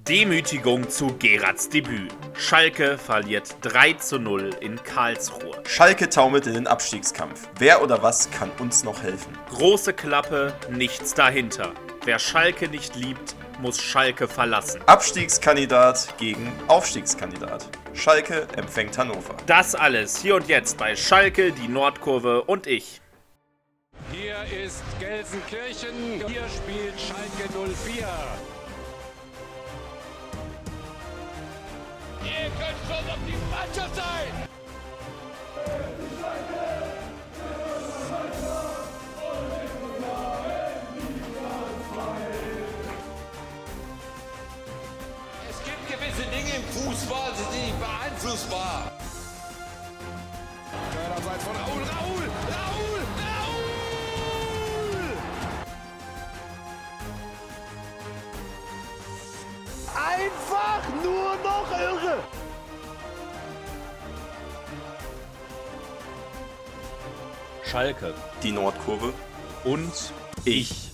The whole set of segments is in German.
Demütigung zu Gerards Debüt. Schalke verliert 3:0 in Karlsruhe. Schalke taumelt in den Abstiegskampf. Wer oder was kann uns noch helfen? Große Klappe, nichts dahinter. Wer Schalke nicht liebt, muss Schalke verlassen. Abstiegskandidat gegen Aufstiegskandidat. Schalke empfängt Hannover. Das alles hier und jetzt bei Schalke, die Nordkurve und ich. Hier ist Gelsenkirchen, hier spielt Schalke 04. Ihr könnt schon auf die Mannschaft sein! Es gibt gewisse Dinge im Fußball, die sind nicht beeinflussbar. Körnerseits von Raul! Einfach nur noch irre! Schalke Die Nordkurve. und ich.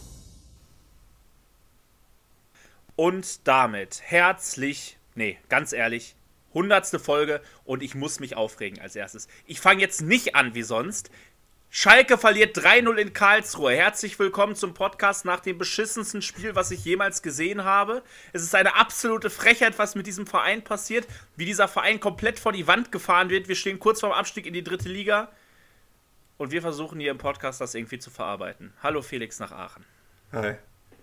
Und damit ganz ehrlich, 100. Folge und ich muss mich aufregen als erstes. Ich fange jetzt nicht an wie sonst. Schalke verliert 3:0 in Karlsruhe. Herzlich willkommen zum Podcast nach dem beschissensten Spiel, was ich jemals gesehen habe. Es ist eine absolute Frechheit, was mit diesem Verein passiert, wie dieser Verein komplett vor die Wand gefahren wird. Wir stehen kurz vorm Abstieg in die 3. Liga und wir versuchen hier im Podcast das irgendwie zu verarbeiten. Hallo Felix nach Aachen. Hi.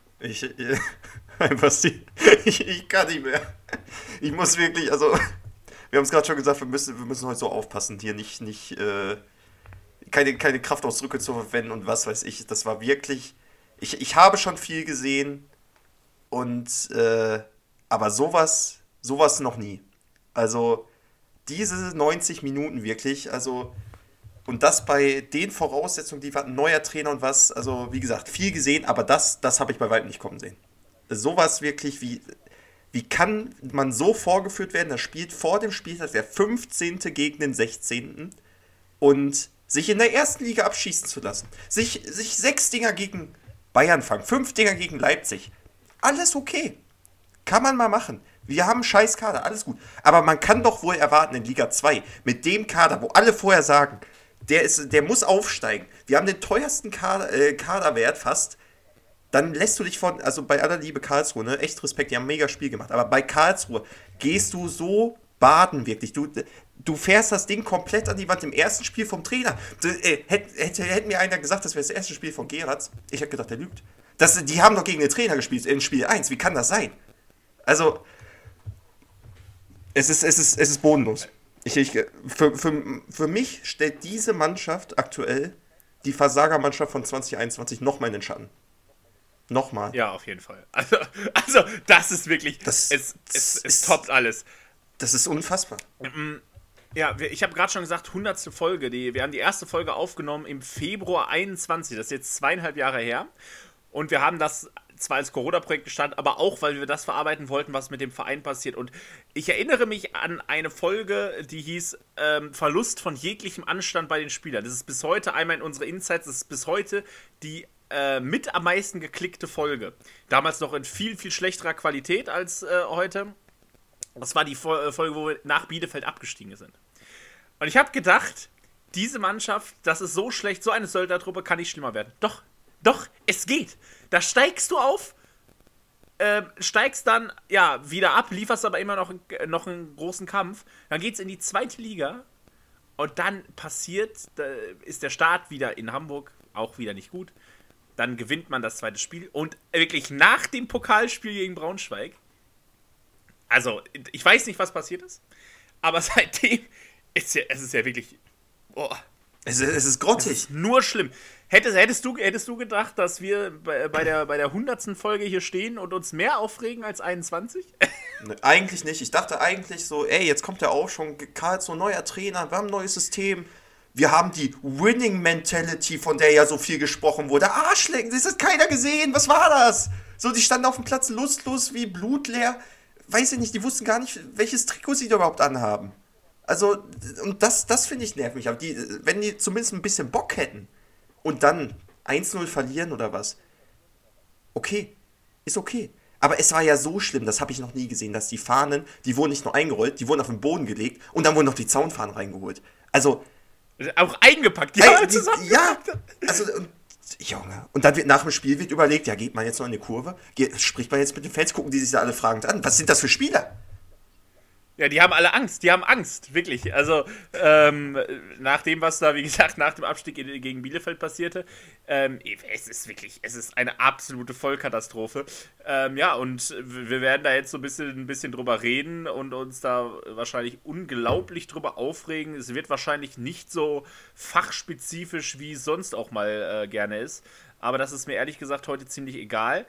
Basti, ich kann nicht mehr. Ich muss wirklich, wir haben es gerade schon gesagt, wir müssen heute so aufpassen, hier nicht keine Kraftausdrücke zu verwenden und was weiß ich. Das war wirklich, ich habe schon viel gesehen und, aber sowas noch nie. Also, diese 90 Minuten wirklich, und das bei den Voraussetzungen, die wir hatten, neuer Trainer und was, also wie gesagt, viel gesehen, aber das habe ich bei weitem nicht kommen sehen. Sowas wirklich, wie kann man so vorgeführt werden, das spielt vor dem Spieltag der 15. gegen den 16. und sich in der ersten Liga abschießen zu lassen. Sich 6 Dinger gegen Bayern fangen, 5 Dinger gegen Leipzig. Alles okay. Kann man mal machen. Wir haben einen scheiß Kader, alles gut. Aber man kann doch wohl erwarten in Liga 2, mit dem Kader, wo alle vorher sagen, der muss aufsteigen. Wir haben den teuersten Kaderwert fast. Dann lässt du dich bei aller Liebe Karlsruhe, ne, echt Respekt, die haben ein mega Spiel gemacht. Aber bei Karlsruhe gehst du so baden wirklich. Du fährst das Ding komplett an die Wand im ersten Spiel vom Trainer. Hätte mir einer gesagt, das wäre das erste Spiel von Gerards, ich hätte gedacht, der lügt. Die haben doch gegen den Trainer gespielt in Spiel 1. Wie kann das sein? Also, es ist bodenlos. Für mich stellt diese Mannschaft aktuell die Versagermannschaft von 2021 nochmal in den Schatten. Nochmal. Ja, auf jeden Fall. Also das ist wirklich, es toppt alles. Das ist unfassbar. Ja, ich habe gerade schon gesagt, 100. Folge. Wir haben die erste Folge aufgenommen im Februar 21. Das ist jetzt 2,5 Jahre her. Und wir haben das zwar als Corona-Projekt gestartet, aber auch, weil wir das verarbeiten wollten, was mit dem Verein passiert. Und ich erinnere mich an eine Folge, die hieß Verlust von jeglichem Anstand bei den Spielern. Das ist bis heute einmal in unsere Insights, das ist bis heute die mit am meisten geklickte Folge. Damals noch in viel, viel schlechterer Qualität als heute. Das war die Folge, wo wir nach Bielefeld abgestiegen sind. Und ich habe gedacht, diese Mannschaft, das ist so schlecht, so eine Söldnertruppe kann nicht schlimmer werden. Doch, es geht. Da steigst du auf, steigst dann wieder ab, lieferst aber immer noch einen großen Kampf. Dann geht's in die 2. Liga und dann ist der Start wieder in Hamburg auch wieder nicht gut. Dann gewinnt man das 2. Spiel und wirklich nach dem Pokalspiel gegen Braunschweig. Also, ich weiß nicht, was passiert ist, aber seitdem es ist ja wirklich. Oh, Es ist grottig. es ist nur schlimm. Hättest du gedacht, dass wir bei der 100. Folge hier stehen und uns mehr aufregen als 21? Ne, eigentlich nicht. Ich dachte eigentlich so, jetzt kommt der Aufschwung, Karlsruhe, neuer Trainer, wir haben ein neues System. Wir haben die Winning-Mentality, von der ja so viel gesprochen wurde. Arschlecken, das hat keiner gesehen. Was war das? So, die standen auf dem Platz lustlos wie blutleer. Weiß ich nicht, die wussten gar nicht, welches Trikot sie da überhaupt anhaben. Also, und das finde ich nervig. Aber wenn die zumindest ein bisschen Bock hätten und dann 1:0 verlieren oder was, okay, ist okay. Aber es war ja so schlimm, das habe ich noch nie gesehen, dass die Fahnen, die wurden nicht nur eingerollt, die wurden auf den Boden gelegt und dann wurden noch die Zaunfahnen reingeholt. Also... Auch eingepackt, ja, also... Junge. Und dann wird nach dem Spiel überlegt, ja, geht man jetzt noch in eine Kurve? Spricht man jetzt mit den Fans? Gucken die sich da alle fragend an? Was sind das für Spieler? Ja, die haben alle Angst, wirklich. Also, nach dem, was da, wie gesagt, nach dem Abstieg gegen Bielefeld passierte, es ist eine absolute Vollkatastrophe. Ja, und wir werden da jetzt so ein bisschen drüber reden und uns da wahrscheinlich unglaublich drüber aufregen. Es wird wahrscheinlich nicht so fachspezifisch, wie es sonst auch mal gerne ist. Aber das ist mir ehrlich gesagt heute ziemlich egal.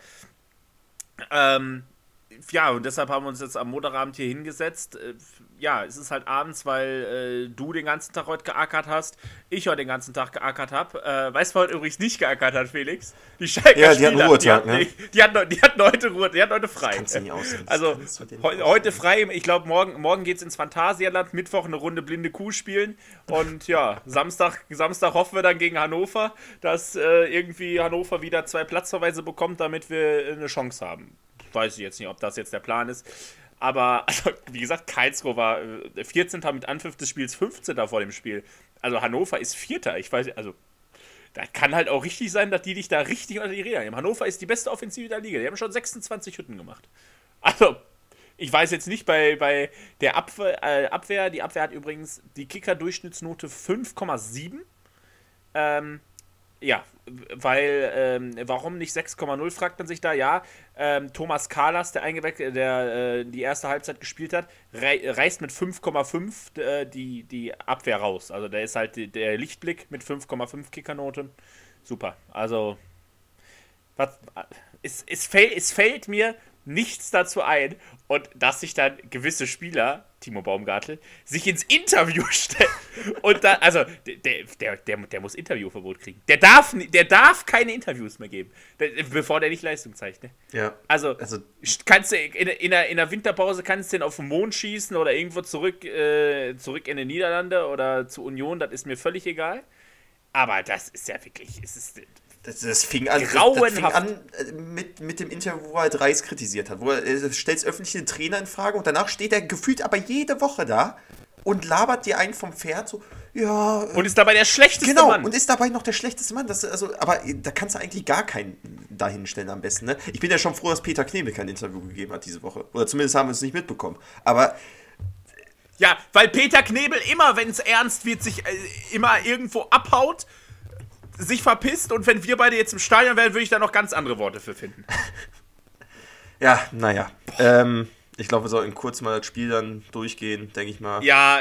Ja, und deshalb haben wir uns jetzt am Montagabend hier hingesetzt. Ja, es ist halt abends, weil du den ganzen Tag heute geackert hast, ich heute den ganzen Tag geackert habe. Weißt du, wer heute übrigens nicht geackert hat, Felix? Die Schalker ja, die hatten Ruhetag, ne? Die hatten heute Ruhe, die hatten heute frei. Kannst du nicht ausreden. Also, heute frei, ich glaube, morgen geht's ins Phantasialand, Mittwoch eine Runde blinde Kuh spielen und ja, Samstag hoffen wir dann gegen Hannover, dass irgendwie Hannover wieder 2 Platzverweise bekommt, damit wir eine Chance haben. Weiß ich jetzt nicht, ob das jetzt der Plan ist. Aber, also, wie gesagt, Karlsruhe war 14. mit Anpfiff des Spiels 15. vor dem Spiel. Also Hannover ist 4. Ich weiß, also, da kann halt auch richtig sein, dass die dich da richtig unter die Räder nehmen. Hannover ist die beste Offensive der Liga. Die haben schon 26 Hütten gemacht. Also, ich weiß jetzt nicht, bei der Abwehr, die Abwehr hat übrigens die Kicker-Durchschnittsnote 5,7. Ja, weil, warum nicht 6,0, fragt man sich da. Ja, Thomas Kalas, der die erste Halbzeit gespielt hat, reißt mit 5,5 die Abwehr raus. Also der ist halt der Lichtblick mit 5,5 Kickernote. Super. Also, es fällt mir nichts dazu ein und dass sich dann gewisse Spieler, Timo Baumgartel, sich ins Interview stellen und dann, also der muss Interviewverbot kriegen. Der darf keine Interviews mehr geben, bevor der nicht Leistung zeigt. Ne? Ja. Also kannst du in der Winterpause kannst du den auf den Mond schießen oder irgendwo zurück in die Niederlande oder zu Union, das ist mir völlig egal. Aber das ist ja wirklich, Das fing an mit dem Interview, wo er Reis kritisiert hat. Wo er stellt öffentlich den Trainer in Frage und danach steht er gefühlt aber jede Woche da und labert dir einen vom Pferd so, ja. Und ist dabei der schlechteste Mann. Genau, und ist dabei noch der schlechteste Mann. Aber da kannst du eigentlich gar keinen dahinstellen am besten. Ne? Ich bin ja schon froh, dass Peter Knebel kein Interview gegeben hat diese Woche. Oder zumindest haben wir es nicht mitbekommen. Aber... Ja, weil Peter Knebel immer, wenn es ernst wird, sich immer irgendwo abhaut, sich verpisst und wenn wir beide jetzt im Stadion wären, würde ich da noch ganz andere Worte für finden. Ja, naja. Ich glaube, wir sollten kurz mal das Spiel dann durchgehen, denke ich mal. Ja,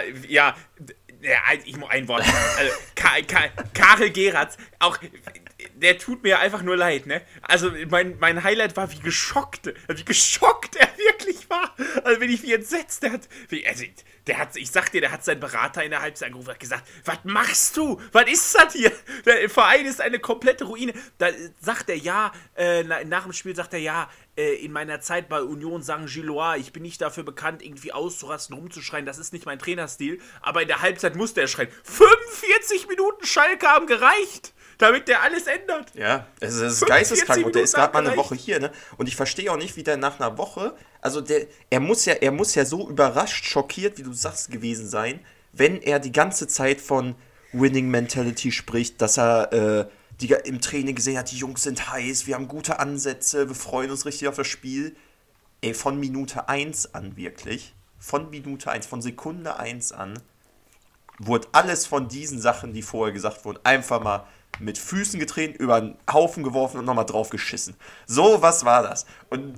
ich muss ein Wort. Also, Karel Geratz, auch, der tut mir einfach nur leid, ne? Also, mein Highlight war, wie geschockt er wirklich war. Also, wie entsetzt der hat, ich sag dir, der hat seinen Berater in der Halbzeit angerufen und hat gesagt, was machst du? Was ist das hier? Der Verein ist eine komplette Ruine. Da sagt er, ja, nach dem Spiel sagt er, ja, in meiner Zeit bei Union Saint-Gilloise, ich bin nicht dafür bekannt, irgendwie auszurasten, rumzuschreien, das ist nicht mein Trainerstil, aber in der Halbzeit musste er schreien. 45 Minuten Schalke haben gereicht, damit der alles ändert. Ja, es ist geisteskrank und der ist gerade mal eine Woche hier, ne? Und ich verstehe auch nicht, wie der nach einer Woche, also er muss ja so überrascht, schockiert, wie du sagst, gewesen sein, wenn er die ganze Zeit von Winning Mentality spricht, dass er im Training gesehen hat, die Jungs sind heiß, wir haben gute Ansätze, wir freuen uns richtig auf das Spiel. Ey, von Minute 1 an wirklich, von Sekunde 1 an, wurde alles von diesen Sachen, die vorher gesagt wurden, einfach mal mit Füßen getreten, über einen Haufen geworfen und nochmal drauf geschissen. So was war das. Und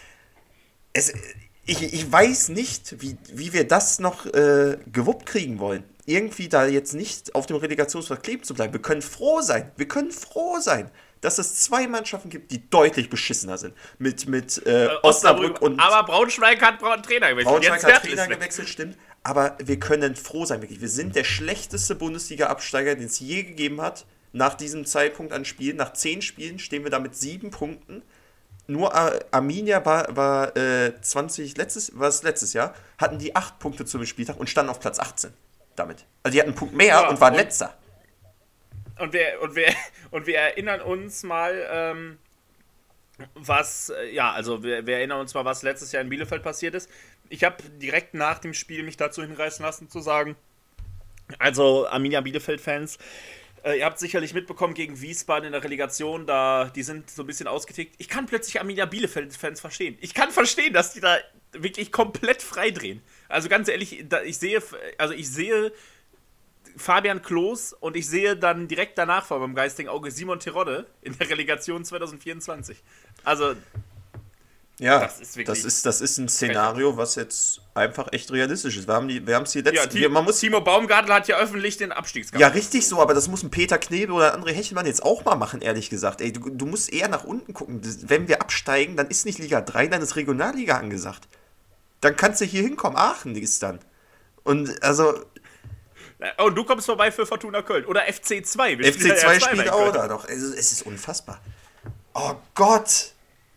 ich weiß nicht, wie wir das noch gewuppt kriegen wollen. Irgendwie da jetzt nicht auf dem Relegationsplatz kleben zu bleiben. Wir können froh sein, dass es 2 Mannschaften gibt, die deutlich beschissener sind. Mit Osnabrück und... Aber Braunschweig hat Trainer gewechselt. Braunschweig hat Trainer gewechselt, stimmt. Aber wir können froh sein, wirklich. Wir sind der schlechteste Bundesliga-Absteiger, den es je gegeben hat. Nach diesem Zeitpunkt an Spielen. Nach 10 Spielen stehen wir da mit 7 Punkten. Nur Arminia war letztes Jahr, hatten die 8 Punkte zum Spieltag und standen auf Platz 18 damit. Also die hatten einen Punkt mehr und waren letzter. Und wir erinnern uns mal Also wir erinnern uns mal, was letztes Jahr in Bielefeld passiert ist. Ich habe direkt nach dem Spiel mich dazu hinreißen lassen zu sagen, also Arminia Bielefeld-Fans, ihr habt sicherlich mitbekommen gegen Wiesbaden in der Relegation, die sind so ein bisschen ausgetickt. Ich kann plötzlich Arminia Bielefeld-Fans verstehen. Ich kann verstehen, dass die da wirklich komplett freidrehen. Also ganz ehrlich, ich sehe Fabian Klos und ich sehe dann direkt danach vor meinem geistigen Auge Simon Terodde in der Relegation 2024. Also, ja, das ist wirklich. Das ist ein Szenario, was jetzt einfach echt realistisch ist. Wir haben es die letzten. Timo Baumgartl hat ja öffentlich den Abstiegskampf. Ja, richtig so, aber das muss ein Peter Knebel oder André Hechelmann jetzt auch mal machen, ehrlich gesagt. Ey, du musst eher nach unten gucken. Wenn wir absteigen, dann ist nicht Liga 3, dann ist Regionalliga angesagt. Dann kannst du hier hinkommen. Aachen ist dann. Und also. Und du kommst vorbei für Fortuna Köln. Oder FC2. FC2 spielt auch da noch. Also, es ist unfassbar. Oh Gott.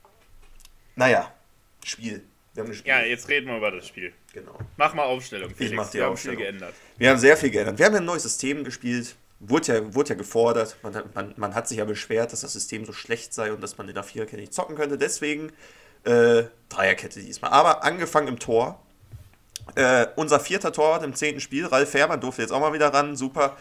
Naja, Spiel. Wir haben ein Spiel. Ja, jetzt reden wir über das Spiel. Genau. Mach mal Aufstellung, Felix. Ich mach die wir Aufstellung. haben viel geändert. Wir haben sehr viel geändert. Wir haben ja ein neues System gespielt. Wurde ja gefordert. Man hat sich ja beschwert, dass das System so schlecht sei und dass man in der Viererkette nicht zocken könnte. Deswegen Dreierkette diesmal. Aber angefangen im Tor. Unser 4. Torwart im 10. Spiel, Ralf Fährmann, durfte jetzt auch mal wieder ran. Super.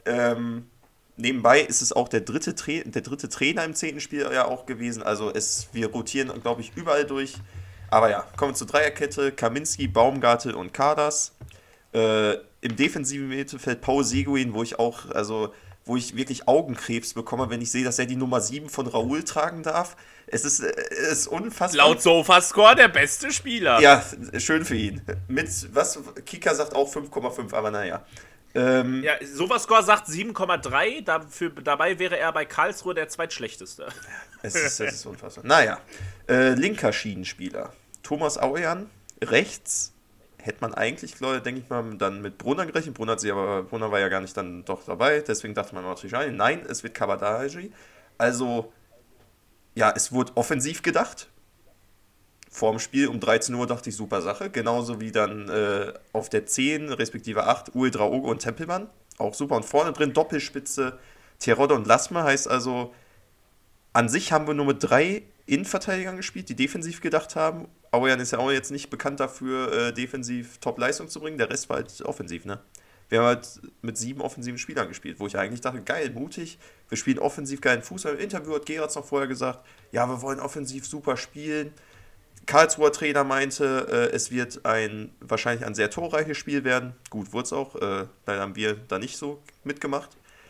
Nebenbei ist es auch der dritte Trainer im 10. Spiel ja auch gewesen. Also wir rotieren, glaube ich, überall durch. Aber ja, kommen wir zur Dreierkette. Kaminski, Baumgartel und Kardas. Im defensiven Mittelfeld Paul Seguin, wo ich wirklich Augenkrebs bekomme, wenn ich sehe, dass er die Nummer 7 von Raoul tragen darf. Es ist unfassbar. Laut Sofascore der beste Spieler. Ja, schön für ihn. Kika sagt auch 5,5, aber naja. Ja, Sofascore sagt 7,3, dabei wäre er bei Karlsruhe der zweitschlechteste. Es ist unfassbar. Naja, linker Schienenspieler. Thomas Aujan, rechts hätte man eigentlich, denke ich mal, dann mit Brunner gerechnet. Brunner war ja gar nicht dann doch dabei, deswegen dachte man natürlich, nein, es wird Kabadaji. Also, ja, es wurde offensiv gedacht. Vorm Spiel um 13 Uhr dachte ich, super Sache. Genauso wie dann auf der 10, respektive 8, Uwe Draogo und Tempelmann. Auch super. Und vorne drin Doppelspitze Terodde und Lassmer. Heißt also, an sich haben wir nur mit 3 Innenverteidigern gespielt, die defensiv gedacht haben. Aujan ist ja auch jetzt nicht bekannt dafür, defensiv Top-Leistung zu bringen. Der Rest war halt offensiv, ne? Wir haben halt mit 7 offensiven Spielern gespielt, wo ich eigentlich dachte, geil, mutig, wir spielen offensiv geilen Fußball. Im Interview hat Geratz noch vorher gesagt, ja, wir wollen offensiv super spielen. Karlsruher Trainer meinte, es wird wahrscheinlich ein sehr torreiches Spiel werden. Gut, wurde es auch. Leider haben wir da nicht so mitgemacht.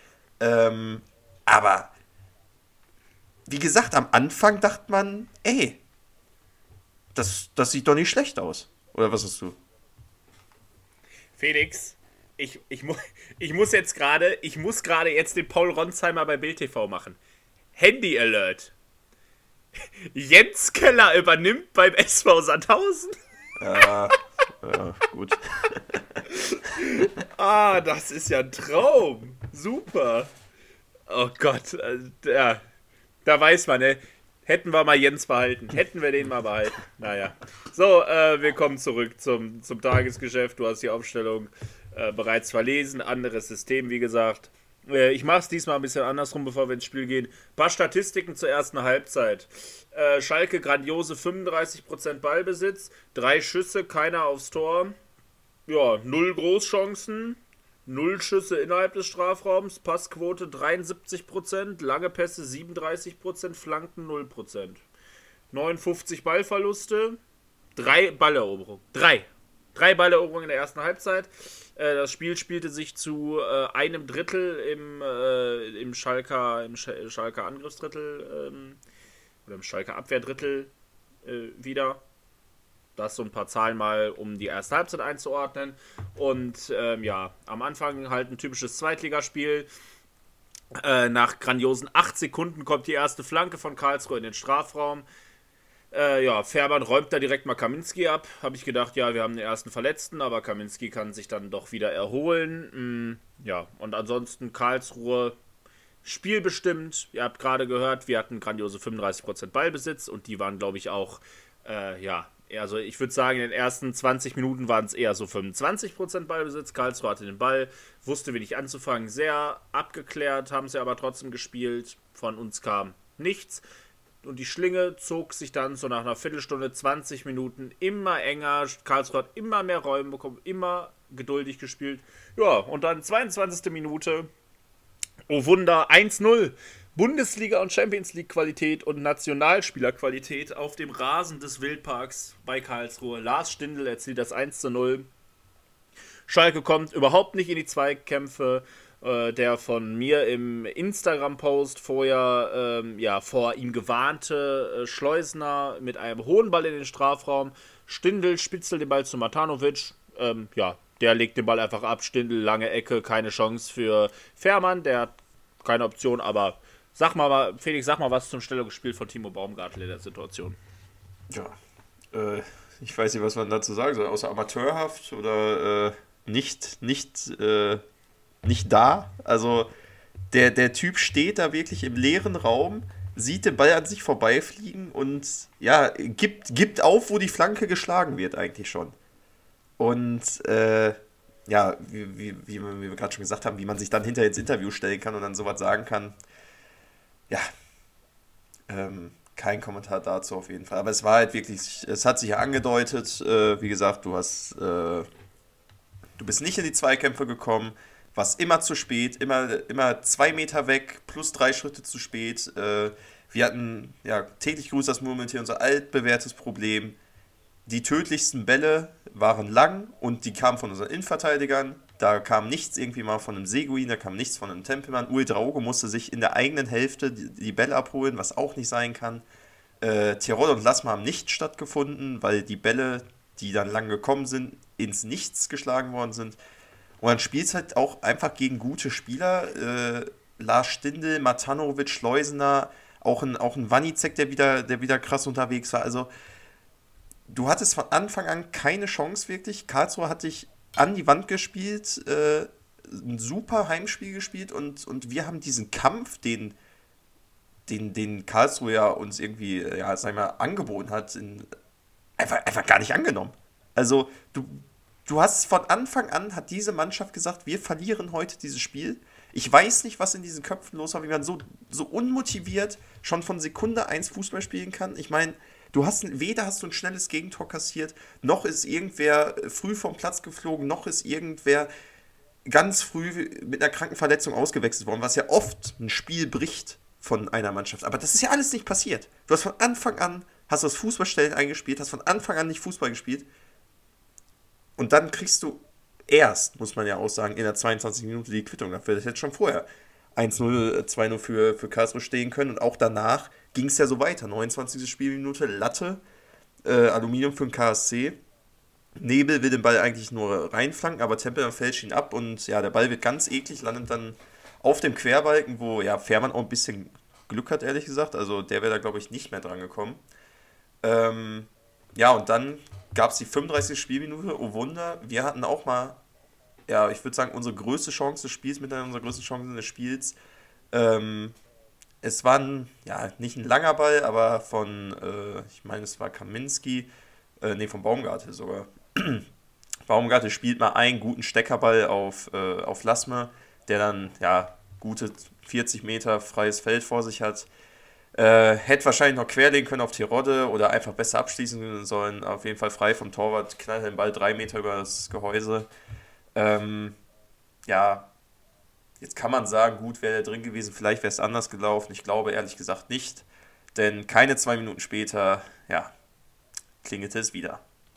Aber wie gesagt, am Anfang dachte man, ey, das sieht doch nicht schlecht aus. Oder was hast du? Felix, ich muss gerade jetzt den Paul Ronsheimer bei Bild TV machen. Handy Alert. Jens Keller übernimmt beim SV Sandhausen. Ja, gut. Das ist ja ein Traum. Super. Oh Gott. Ja, da weiß man, ne? Hätten wir mal Jens behalten. Hätten wir den mal behalten. Naja. So, wir kommen zurück zum Tagesgeschäft. Du hast die Aufstellung bereits verlesen. Anderes System, wie gesagt. Ich mache es diesmal ein bisschen andersrum, bevor wir ins Spiel gehen. Ein paar Statistiken zur ersten Halbzeit. Schalke grandiose 35% Ballbesitz, 3 Schüsse, keiner aufs Tor. Ja, 0 Großchancen, 0 Schüsse innerhalb des Strafraums, Passquote 73%, lange Pässe 37%, Flanken 0%. 59 Ballverluste, 3 Balleroberungen. 3 Balleroberungen in der ersten Halbzeit. Das Spiel spielte sich zu einem Drittel im Schalker Angriffsdrittel oder im Schalker Abwehrdrittel wieder. Das so ein paar Zahlen mal, um die erste Halbzeit einzuordnen. Und am Anfang halt ein typisches Zweitligaspiel. Nach grandiosen 8 Sekunden kommt die erste Flanke von Karlsruhe in den Strafraum. Fährmann räumt da direkt mal Kaminski ab. Habe ich gedacht, ja, wir haben den ersten Verletzten, aber Kaminski kann sich dann doch wieder erholen. Und ansonsten Karlsruhe spielbestimmt. Ihr habt gerade gehört, wir hatten grandiose 35% Ballbesitz und die waren, glaube ich, auch, also ich würde sagen, in den ersten 20 Minuten waren es eher so 25% Ballbesitz. Karlsruhe hatte den Ball, wusste wenig anzufangen, sehr abgeklärt, haben sie aber trotzdem gespielt. Von uns kam nichts. und die Schlinge zog sich dann so nach einer Viertelstunde, 20 Minuten immer enger. Karlsruhe hat immer mehr Räume bekommen, immer geduldig gespielt. Ja, und dann 22. Minute, oh Wunder, 1-0. Bundesliga- und Champions League-Qualität und Nationalspielerqualität auf dem Rasen des Wildparks bei Karlsruhe. Lars Stindl erzielt das 1-0. Schalke kommt überhaupt nicht in die Zweikämpfe. Der von mir im Instagram-Post vorher vor ihm gewarnte Schleusener mit einem hohen Ball in den Strafraum. Stindl spitzelt den Ball zu Matanovic. Der legt den Ball einfach ab. Stindl, lange Ecke, keine Chance für Fährmann. Der hat keine Option, aber Felix, sag mal was zum Stellungsspiel von Timo Baumgartel in der Situation. Ja, ich weiß nicht, was man dazu sagen soll, außer amateurhaft oder nicht da. Also der Typ steht da wirklich im leeren Raum, sieht den Ball an sich vorbeifliegen und ja, gibt auf, wo die Flanke geschlagen wird eigentlich schon. Und wie wir gerade schon gesagt haben, wie man sich dann hinterher ins Interview stellen kann und dann sowas sagen kann. Ja, kein Kommentar dazu auf jeden Fall. Aber es war halt wirklich, es hat sich ja angedeutet, wie gesagt, du bist nicht in die Zweikämpfe gekommen, warst immer zu spät, immer 2 Meter weg, plus 3 Schritte zu spät. Wir hatten, ja, täglich grüßt das Murmeltier, unser altbewährtes Problem. Die tödlichsten Bälle waren lang und die kamen von unseren Innenverteidigern. Da kam nichts irgendwie mal von einem Seguin, da kam nichts von einem Tempelmann. Uedraogo musste sich in der eigenen Hälfte die Bälle abholen, was auch nicht sein kann. Tirol und Lassmann haben nicht stattgefunden, weil die Bälle, die dann lang gekommen sind, ins Nichts geschlagen worden sind. Und dann spielst halt auch einfach gegen gute Spieler. Lars Stindl, Matanovic, Schleusener, auch ein Wanicek, der wieder krass unterwegs war. Also du hattest von Anfang an keine Chance wirklich. Karlsruhe hat dich an die Wand gespielt, ein super Heimspiel gespielt und wir haben diesen Kampf, den Karlsruhe ja uns irgendwie, ja, sag ich mal, angeboten hat, einfach gar nicht angenommen. Also du hast von Anfang an, hat diese Mannschaft gesagt, wir verlieren heute dieses Spiel. Ich weiß nicht, was in diesen Köpfen los war, wie man so unmotiviert schon von Sekunde 1 Fußball spielen kann. Ich meine, weder hast du ein schnelles Gegentor kassiert, noch ist irgendwer früh vom Platz geflogen, noch ist irgendwer ganz früh mit einer Krankenverletzung ausgewechselt worden, was ja oft ein Spiel bricht von einer Mannschaft. Aber das ist ja alles nicht passiert. Du hast von Anfang an, hast das Fußballstellen eingespielt, hast von Anfang an nicht Fußball gespielt und dann kriegst du erst, muss man ja auch sagen, in der 22. Minute die Quittung dafür. Das hätte schon vorher 1-0, 2-0 für Karlsruhe stehen können und auch danach ging es ja so weiter. 29. Spielminute, Latte, Aluminium für den KSC. Nebel will den Ball eigentlich nur reinflanken, aber Tempelmann fälscht ihn ab und ja, der Ball wird ganz eklig, landet dann auf dem Querbalken, wo ja Fährmann auch ein bisschen Glück hat, ehrlich gesagt. Also der wäre da, glaube ich, nicht mehr dran gekommen. Ja, und dann gab es die 35. Spielminute. Oh Wunder, wir hatten auch mal, ja, ich würde sagen, unsere größte Chance des Spiels, mit einer unserer größten Chancen des Spiels. Es war nicht ein langer Ball, aber von, ich meine, es war Kaminski, von Baumgartel sogar. Baumgartel spielt mal einen guten Steckerball auf Lassme, der dann, ja, gute 40 Meter freies Feld vor sich hat. Hätte wahrscheinlich noch querlegen können auf Terodde oder einfach besser abschließen sollen. Auf jeden Fall frei vom Torwart, knallt den Ball 3 Meter über das Gehäuse. Jetzt kann man sagen, gut, wäre der drin gewesen, vielleicht wäre es anders gelaufen. Ich glaube ehrlich gesagt nicht, denn keine 2 Minuten später, ja, klingelte es wieder.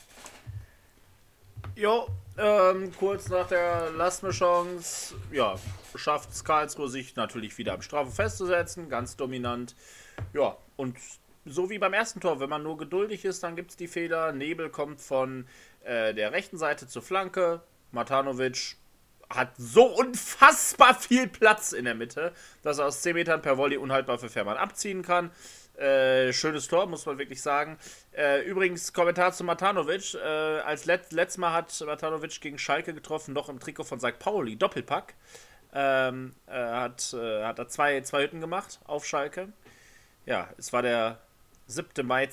Jo, kurz nach der Lassme-Chance, ja, schafft es Karlsruhe sich natürlich wieder am Strafe festzusetzen, ganz dominant. Ja, und so wie beim ersten Tor, wenn man nur geduldig ist, dann gibt es die Fehler. Nebel kommt von der rechten Seite zur Flanke. Matanovic hat so unfassbar viel Platz in der Mitte, dass er aus 10 Metern per Volley unhaltbar für Fährmann abziehen kann. Schönes Tor, muss man wirklich sagen. Übrigens, Kommentar zu Matanovic. Letztes Mal hat Matanovic gegen Schalke getroffen, noch im Trikot von St. Pauli, Doppelpack. Hat er zwei Hütten gemacht auf Schalke. Ja, es war der 7. Mai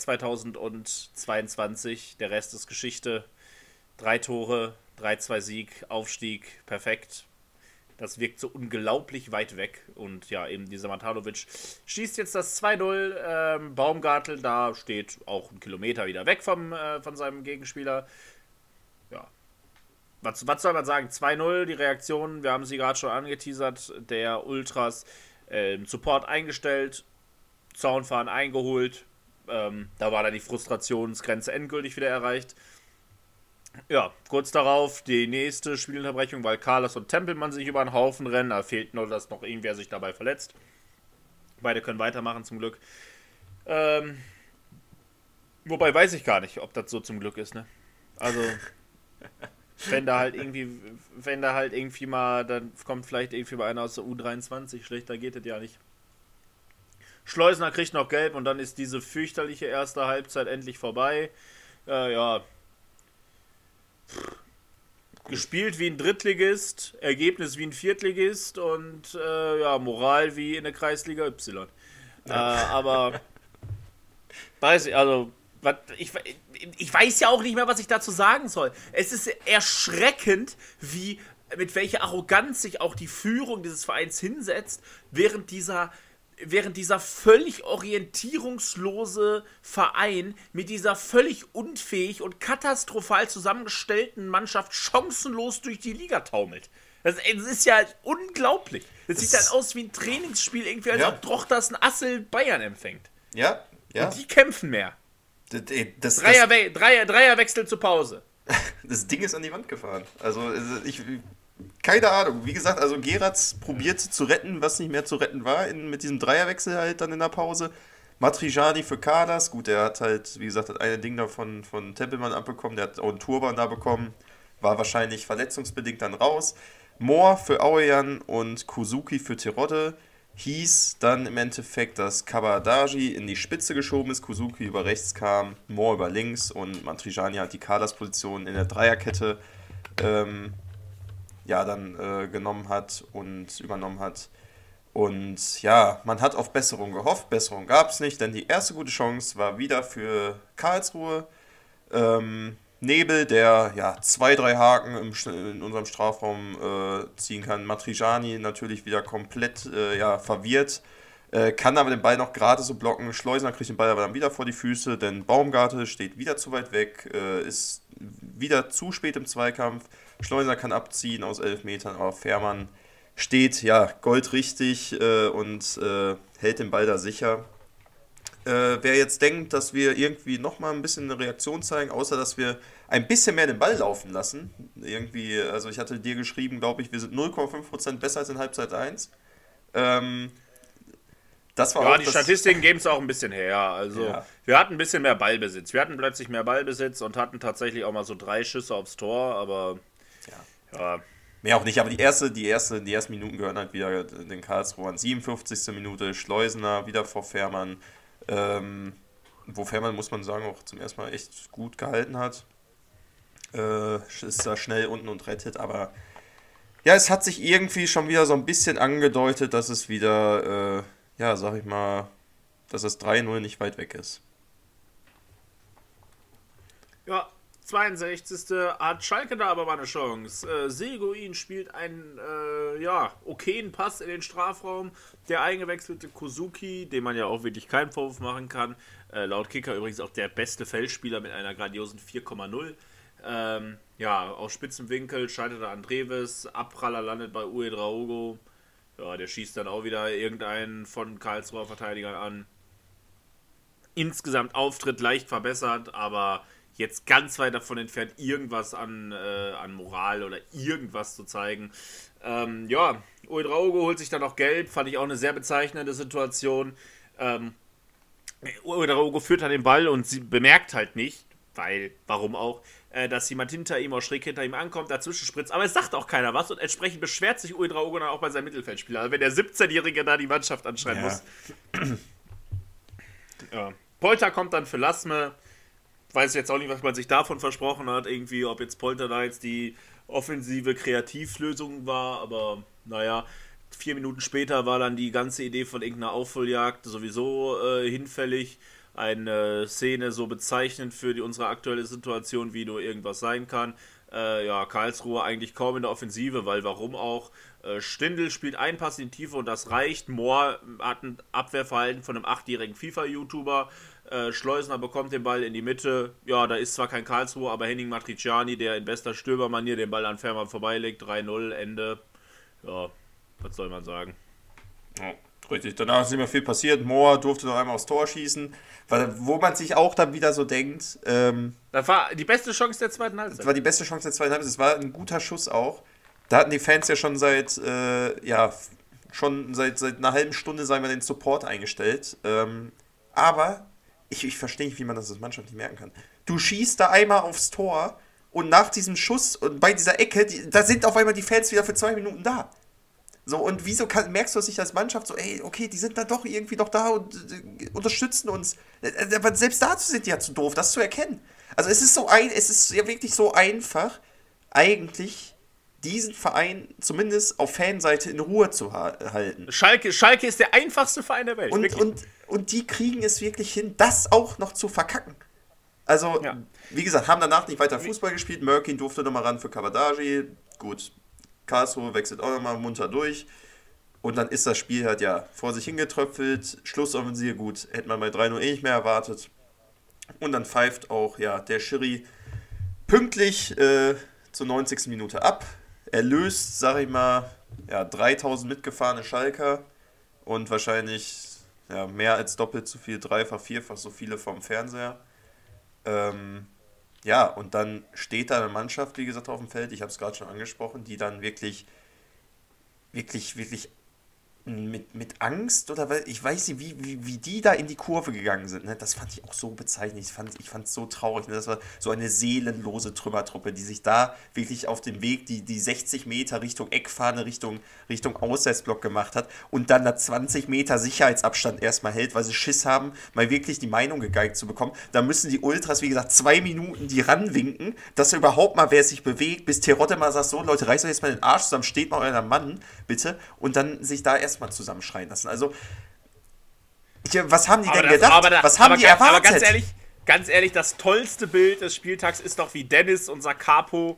2022. Der Rest ist Geschichte. 3 Tore, 3-2 Sieg, Aufstieg, perfekt. Das wirkt so unglaublich weit weg. Und ja, eben dieser Matanovic schießt jetzt das 2-0. Baumgartel, da steht auch 1 Kilometer wieder weg von seinem Gegenspieler. Ja. Was soll man sagen? 2-0, die Reaktion, wir haben sie gerade schon angeteasert, der Ultras, Support eingestellt, Zaunfahren eingeholt. Da war dann die Frustrationsgrenze endgültig wieder erreicht. Ja, kurz darauf die nächste Spielunterbrechung, weil Carlos und Tempelmann sich über den Haufen rennen. Da fehlt nur, dass noch irgendwer sich dabei verletzt. Beide können weitermachen, zum Glück. Wobei weiß ich gar nicht, ob das so zum Glück ist, ne? Also, wenn da halt irgendwie mal, dann kommt vielleicht irgendwie mal einer aus der U23, schlechter geht es ja nicht. Schleusener kriegt noch gelb und dann ist diese fürchterliche erste Halbzeit endlich vorbei. Ja. Gespielt wie ein Drittligist, Ergebnis wie ein Viertligist und Moral wie in der Kreisliga Y. Aber weiß ich, also ich weiß ja auch nicht mehr, was ich dazu sagen soll. Es ist erschreckend, mit welcher Arroganz sich auch die Führung dieses Vereins hinsetzt, während dieser völlig orientierungslose Verein mit dieser völlig unfähig und katastrophal zusammengestellten Mannschaft chancenlos durch die Liga taumelt. Das ist ja unglaublich. Das sieht dann aus wie ein Trainingsspiel, irgendwie, als ob Drochtersen Assel Bayern empfängt. Ja, ja. Und die kämpfen mehr. Dreierwechsel zur Pause. Das Ding ist an die Wand gefahren. Also keine Ahnung. Wie gesagt, also Geratz probiert zu retten, was nicht mehr zu retten war, mit diesem Dreierwechsel halt dann in der Pause. Matrijani für Kadas, gut, der hat halt, wie gesagt, das eine Ding da von Tempelmann abbekommen, der hat auch einen Turban da bekommen, war wahrscheinlich verletzungsbedingt dann raus. Mohr für Auejan und Kuzuki für Terodde. Hieß dann im Endeffekt, dass Kabadaji in die Spitze geschoben ist, Kuzuki über rechts kam, Mohr über links und Matrijani hat die Kadas-Position in der Dreierkette genommen hat und übernommen hat. Und ja, man hat auf Besserung gehofft. Besserung gab es nicht, denn die erste gute Chance war wieder für Karlsruhe. Nebel, der 2-3 Haken in unserem Strafraum ziehen kann. Matrijani natürlich wieder komplett verwirrt. Kann aber den Ball noch gerade so blocken. Schleusener kriegt den Ball aber dann wieder vor die Füße, denn Baumgartel steht wieder zu weit weg, ist wieder zu spät im Zweikampf. Schleusener kann abziehen aus 11 Metern, aber Fährmann steht goldrichtig und hält den Ball da sicher. Wer jetzt denkt, dass wir irgendwie nochmal ein bisschen eine Reaktion zeigen, außer dass wir ein bisschen mehr den Ball laufen lassen, irgendwie, also ich hatte dir geschrieben, glaube ich, wir sind 0,5% besser als in Halbzeit 1. Das war die Statistiken geben es auch ein bisschen her. Also wir hatten ein bisschen mehr Ballbesitz. Wir hatten plötzlich mehr Ballbesitz und hatten tatsächlich auch mal so 3 Schüsse aufs Tor, aber mehr auch nicht, aber die ersten Minuten gehören halt wieder den Karlsruhern. 57. Minute, Schleusener wieder vor Fährmann. Wo Fährmann, muss man sagen, auch zum ersten Mal echt gut gehalten hat. Ist da schnell unten und rettet, aber ja, es hat sich irgendwie schon wieder so ein bisschen angedeutet, dass es wieder, dass das 3-0 nicht weit weg ist. Ja, 62. hat Schalke da aber mal eine Chance. Seguin spielt einen okayen Pass in den Strafraum. Der eingewechselte Kuzuki, dem man ja auch wirklich keinen Vorwurf machen kann. Laut Kicker übrigens auch der beste Feldspieler mit einer grandiosen 4,0. Aus spitzem Winkel scheitert Andreves. Abpraller landet bei Uedraogo. Ja, der schießt dann auch wieder irgendeinen von Karlsruher Verteidigern an. Insgesamt Auftritt leicht verbessert, aber jetzt ganz weit davon entfernt, irgendwas an Moral oder irgendwas zu zeigen. Uedraogo holt sich dann noch gelb, fand ich auch eine sehr bezeichnende Situation. Uedraogo führt dann den Ball und sie bemerkt halt nicht, warum auch, dass jemand hinter ihm auch schräg hinter ihm ankommt, dazwischen spritzt, aber es sagt auch keiner was und entsprechend beschwert sich Uedraogo dann auch bei seinem Mittelfeldspieler. Also wenn der 17-Jährige da die Mannschaft anschreien muss. Ja. Polter kommt dann für Lassme. Weiß jetzt auch nicht, was man sich davon versprochen hat, irgendwie, ob jetzt Polter da jetzt die offensive Kreativlösung war, aber 4 Minuten später war dann die ganze Idee von irgendeiner Aufholjagd sowieso hinfällig. Eine Szene so bezeichnend für unsere aktuelle Situation, wie nur irgendwas sein kann. Karlsruhe eigentlich kaum in der Offensive, weil warum auch? Stindl spielt einen Pass in die Tiefe und das reicht. Mohr hat ein Abwehrverhalten von einem 8-jährigen FIFA-YouTuber. Schleusner bekommt den Ball in die Mitte. Ja, da ist zwar kein Karlsruhe, aber Henning Matriciani, der in bester Stürmermanier den Ball an Fährmann vorbeilegt. 3-0, Ende. Ja, was soll man sagen? Ja, richtig. Danach ist nicht mehr viel passiert. Mohr durfte noch einmal aufs Tor schießen. Wo man sich auch dann wieder so denkt... das war die beste Chance der zweiten Halbzeit. Das war die beste Chance der zweiten Halbzeit. Es war ein guter Schuss auch. Da hatten die Fans ja schon seit einer halben Stunde, sagen wir, den Support eingestellt. Aber ich verstehe nicht, wie man das als Mannschaft nicht merken kann. Du schießt da einmal aufs Tor und nach diesem Schuss und bei dieser Ecke, da sind auf einmal die Fans wieder für 2 Minuten da. So, und wieso merkst du es nicht als Mannschaft so, ey, okay, die sind dann doch irgendwie noch da und unterstützen uns. Aber selbst dazu sind die ja zu doof, das zu erkennen. Also es ist ja wirklich so einfach, eigentlich diesen Verein zumindest auf Fanseite in Ruhe zu halten. Schalke ist der einfachste Verein der Welt. Und die kriegen es wirklich hin, das auch noch zu verkacken. Also, Wie gesagt, haben danach nicht weiter Fußball gespielt. Mörkin durfte nochmal ran für Kabadaji. Gut, Karlsruhe wechselt auch nochmal munter durch. Und dann ist das Spiel halt vor sich hingetröpfelt. Schlussoffensive, gut, hätte man bei 3-0 nicht mehr erwartet. Und dann pfeift auch der Schiri pünktlich zur 90. Minute ab. Er löst, sag ich mal, 3000 mitgefahrene Schalker und wahrscheinlich mehr als doppelt so viel, dreifach, vierfach so viele vom Fernseher. Und dann steht da eine Mannschaft, wie gesagt, auf dem Feld, ich habe es gerade schon angesprochen, die dann wirklich mit Angst oder weil ich weiß nicht, wie die da in die Kurve gegangen sind. Ne? Das fand ich auch so bezeichnend. Ich fand es so traurig. Ne? Das war so eine seelenlose Trümmertruppe, die sich da wirklich auf dem Weg die 60 Meter Richtung Eckfahne, Richtung Auswärtsblock gemacht hat und dann da 20 Meter Sicherheitsabstand erstmal hält, weil sie Schiss haben, mal wirklich die Meinung gegeigt zu bekommen. Da müssen die Ultras, wie gesagt, 2 Minuten die ranwinken, dass überhaupt mal wer sich bewegt, bis Terodde mal sagt, so Leute, reißt euch jetzt mal den Arsch zusammen, steht mal euer Mann, bitte. Und dann sich da erstmal zusammenschreien lassen. Also, was haben die denn gedacht? Was haben die erwartet? Aber ganz ehrlich, das tollste Bild des Spieltags ist doch, wie Dennis, unser Capo,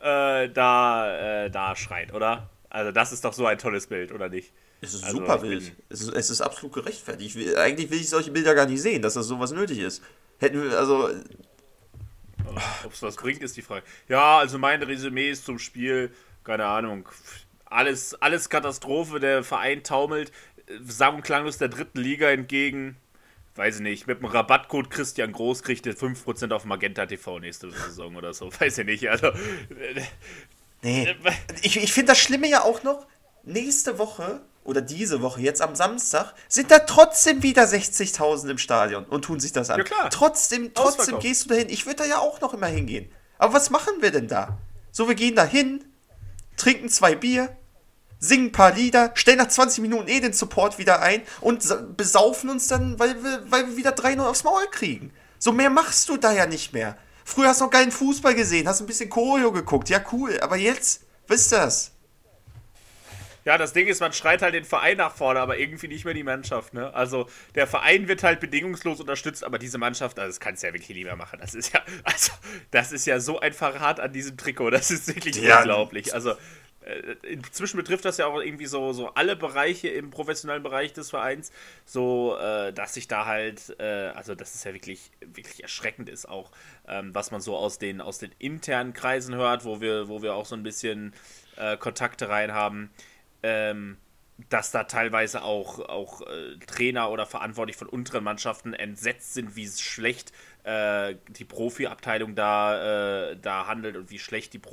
da schreit, oder? Also das ist doch so ein tolles Bild, oder nicht? Es ist super Bild. Es ist absolut gerechtfertigt. Eigentlich will ich solche Bilder gar nicht sehen, dass das sowas nötig ist. Hätten wir, also... Ob es was bringt, ist die Frage. Ja, also mein Resümee ist zum Spiel, keine Ahnung... Alles Katastrophe, der Verein taumelt, sang- und klanglos der 3. Liga entgegen. Weiß ich nicht, mit dem Rabattcode Christian Groß kriegt ihr 5% auf Magenta TV nächste Saison oder so. Weiß ich nicht, also... Nee, ich finde das Schlimme ja auch noch, nächste Woche oder diese Woche, jetzt am Samstag, sind da trotzdem wieder 60.000 im Stadion und tun sich das an. Ja, klar. Trotzdem gehst du da hin. Ich würde da ja auch noch immer hingehen. Aber was machen wir denn da? So, wir gehen da hin, trinken 2 Bier, singen ein paar Lieder, stellen nach 20 Minuten den Support wieder ein und besaufen uns dann, weil wir wieder 3-0 aufs Maul kriegen. So mehr machst du da ja nicht mehr. Früher hast du noch geilen Fußball gesehen, hast ein bisschen Choreo geguckt, ja cool, aber jetzt, was ist das? Ja, das Ding ist, man schreit halt den Verein nach vorne, aber irgendwie nicht mehr die Mannschaft, ne? Also, der Verein wird halt bedingungslos unterstützt, aber diese Mannschaft, also das kannst du ja wirklich nicht mehr machen. Das ist ja so ein Verrat an diesem Trikot, das ist wirklich unglaublich. Also, inzwischen betrifft das ja auch irgendwie so alle Bereiche im professionellen Bereich des Vereins, so, dass sich da halt, also, dass es ja wirklich, wirklich erschreckend ist auch, was man so aus den internen Kreisen hört, wo wir auch so ein bisschen Kontakte rein haben. Dass da teilweise auch Trainer oder Verantwortlich von unteren Mannschaften entsetzt sind, wie schlecht die Profi-Abteilung da handelt und wie schlecht die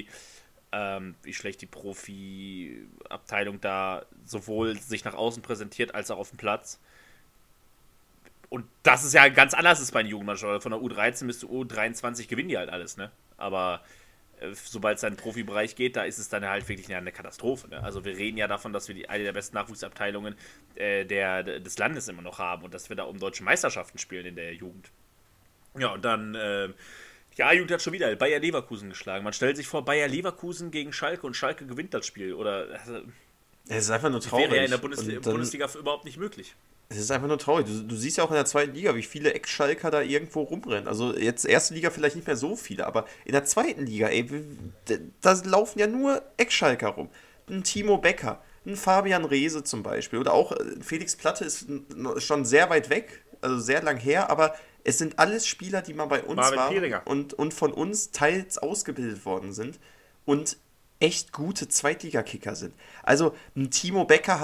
Profi-Abteilung da sowohl sich nach außen präsentiert als auch auf dem Platz. Und das ist ja ganz anders ist bei den Jugendmannschaften. Von der U13 bis zur U23 gewinnen die halt alles, ne? Aber sobald es in den Profibereich geht, da ist es dann halt wirklich eine Katastrophe. Ne? Also wir reden ja davon, dass wir eine der besten Nachwuchsabteilungen des Landes immer noch haben und dass wir da um deutsche Meisterschaften spielen in der Jugend. Ja, und dann, die A-Jugend hat schon wieder Bayer Leverkusen geschlagen. Man stellt sich vor, Bayer Leverkusen gegen Schalke und Schalke gewinnt das Spiel. Oder, es ist einfach nur traurig. Wäre ja in der Bundesliga überhaupt nicht möglich. Es ist einfach nur traurig. Du siehst ja auch in der zweiten Liga, wie viele Ex-Schalker da irgendwo rumrennen. Also jetzt erste Liga vielleicht nicht mehr so viele, aber in der zweiten Liga, ey, da laufen ja nur Ex-Schalker rum. Ein Timo Becker, ein Fabian Reese zum Beispiel. Oder auch Felix Platte ist schon sehr weit weg, also sehr lang her, aber es sind alles Spieler, die mal bei uns waren und von uns teils ausgebildet worden sind und echt gute Zweitligakicker sind. Also ein Timo Becker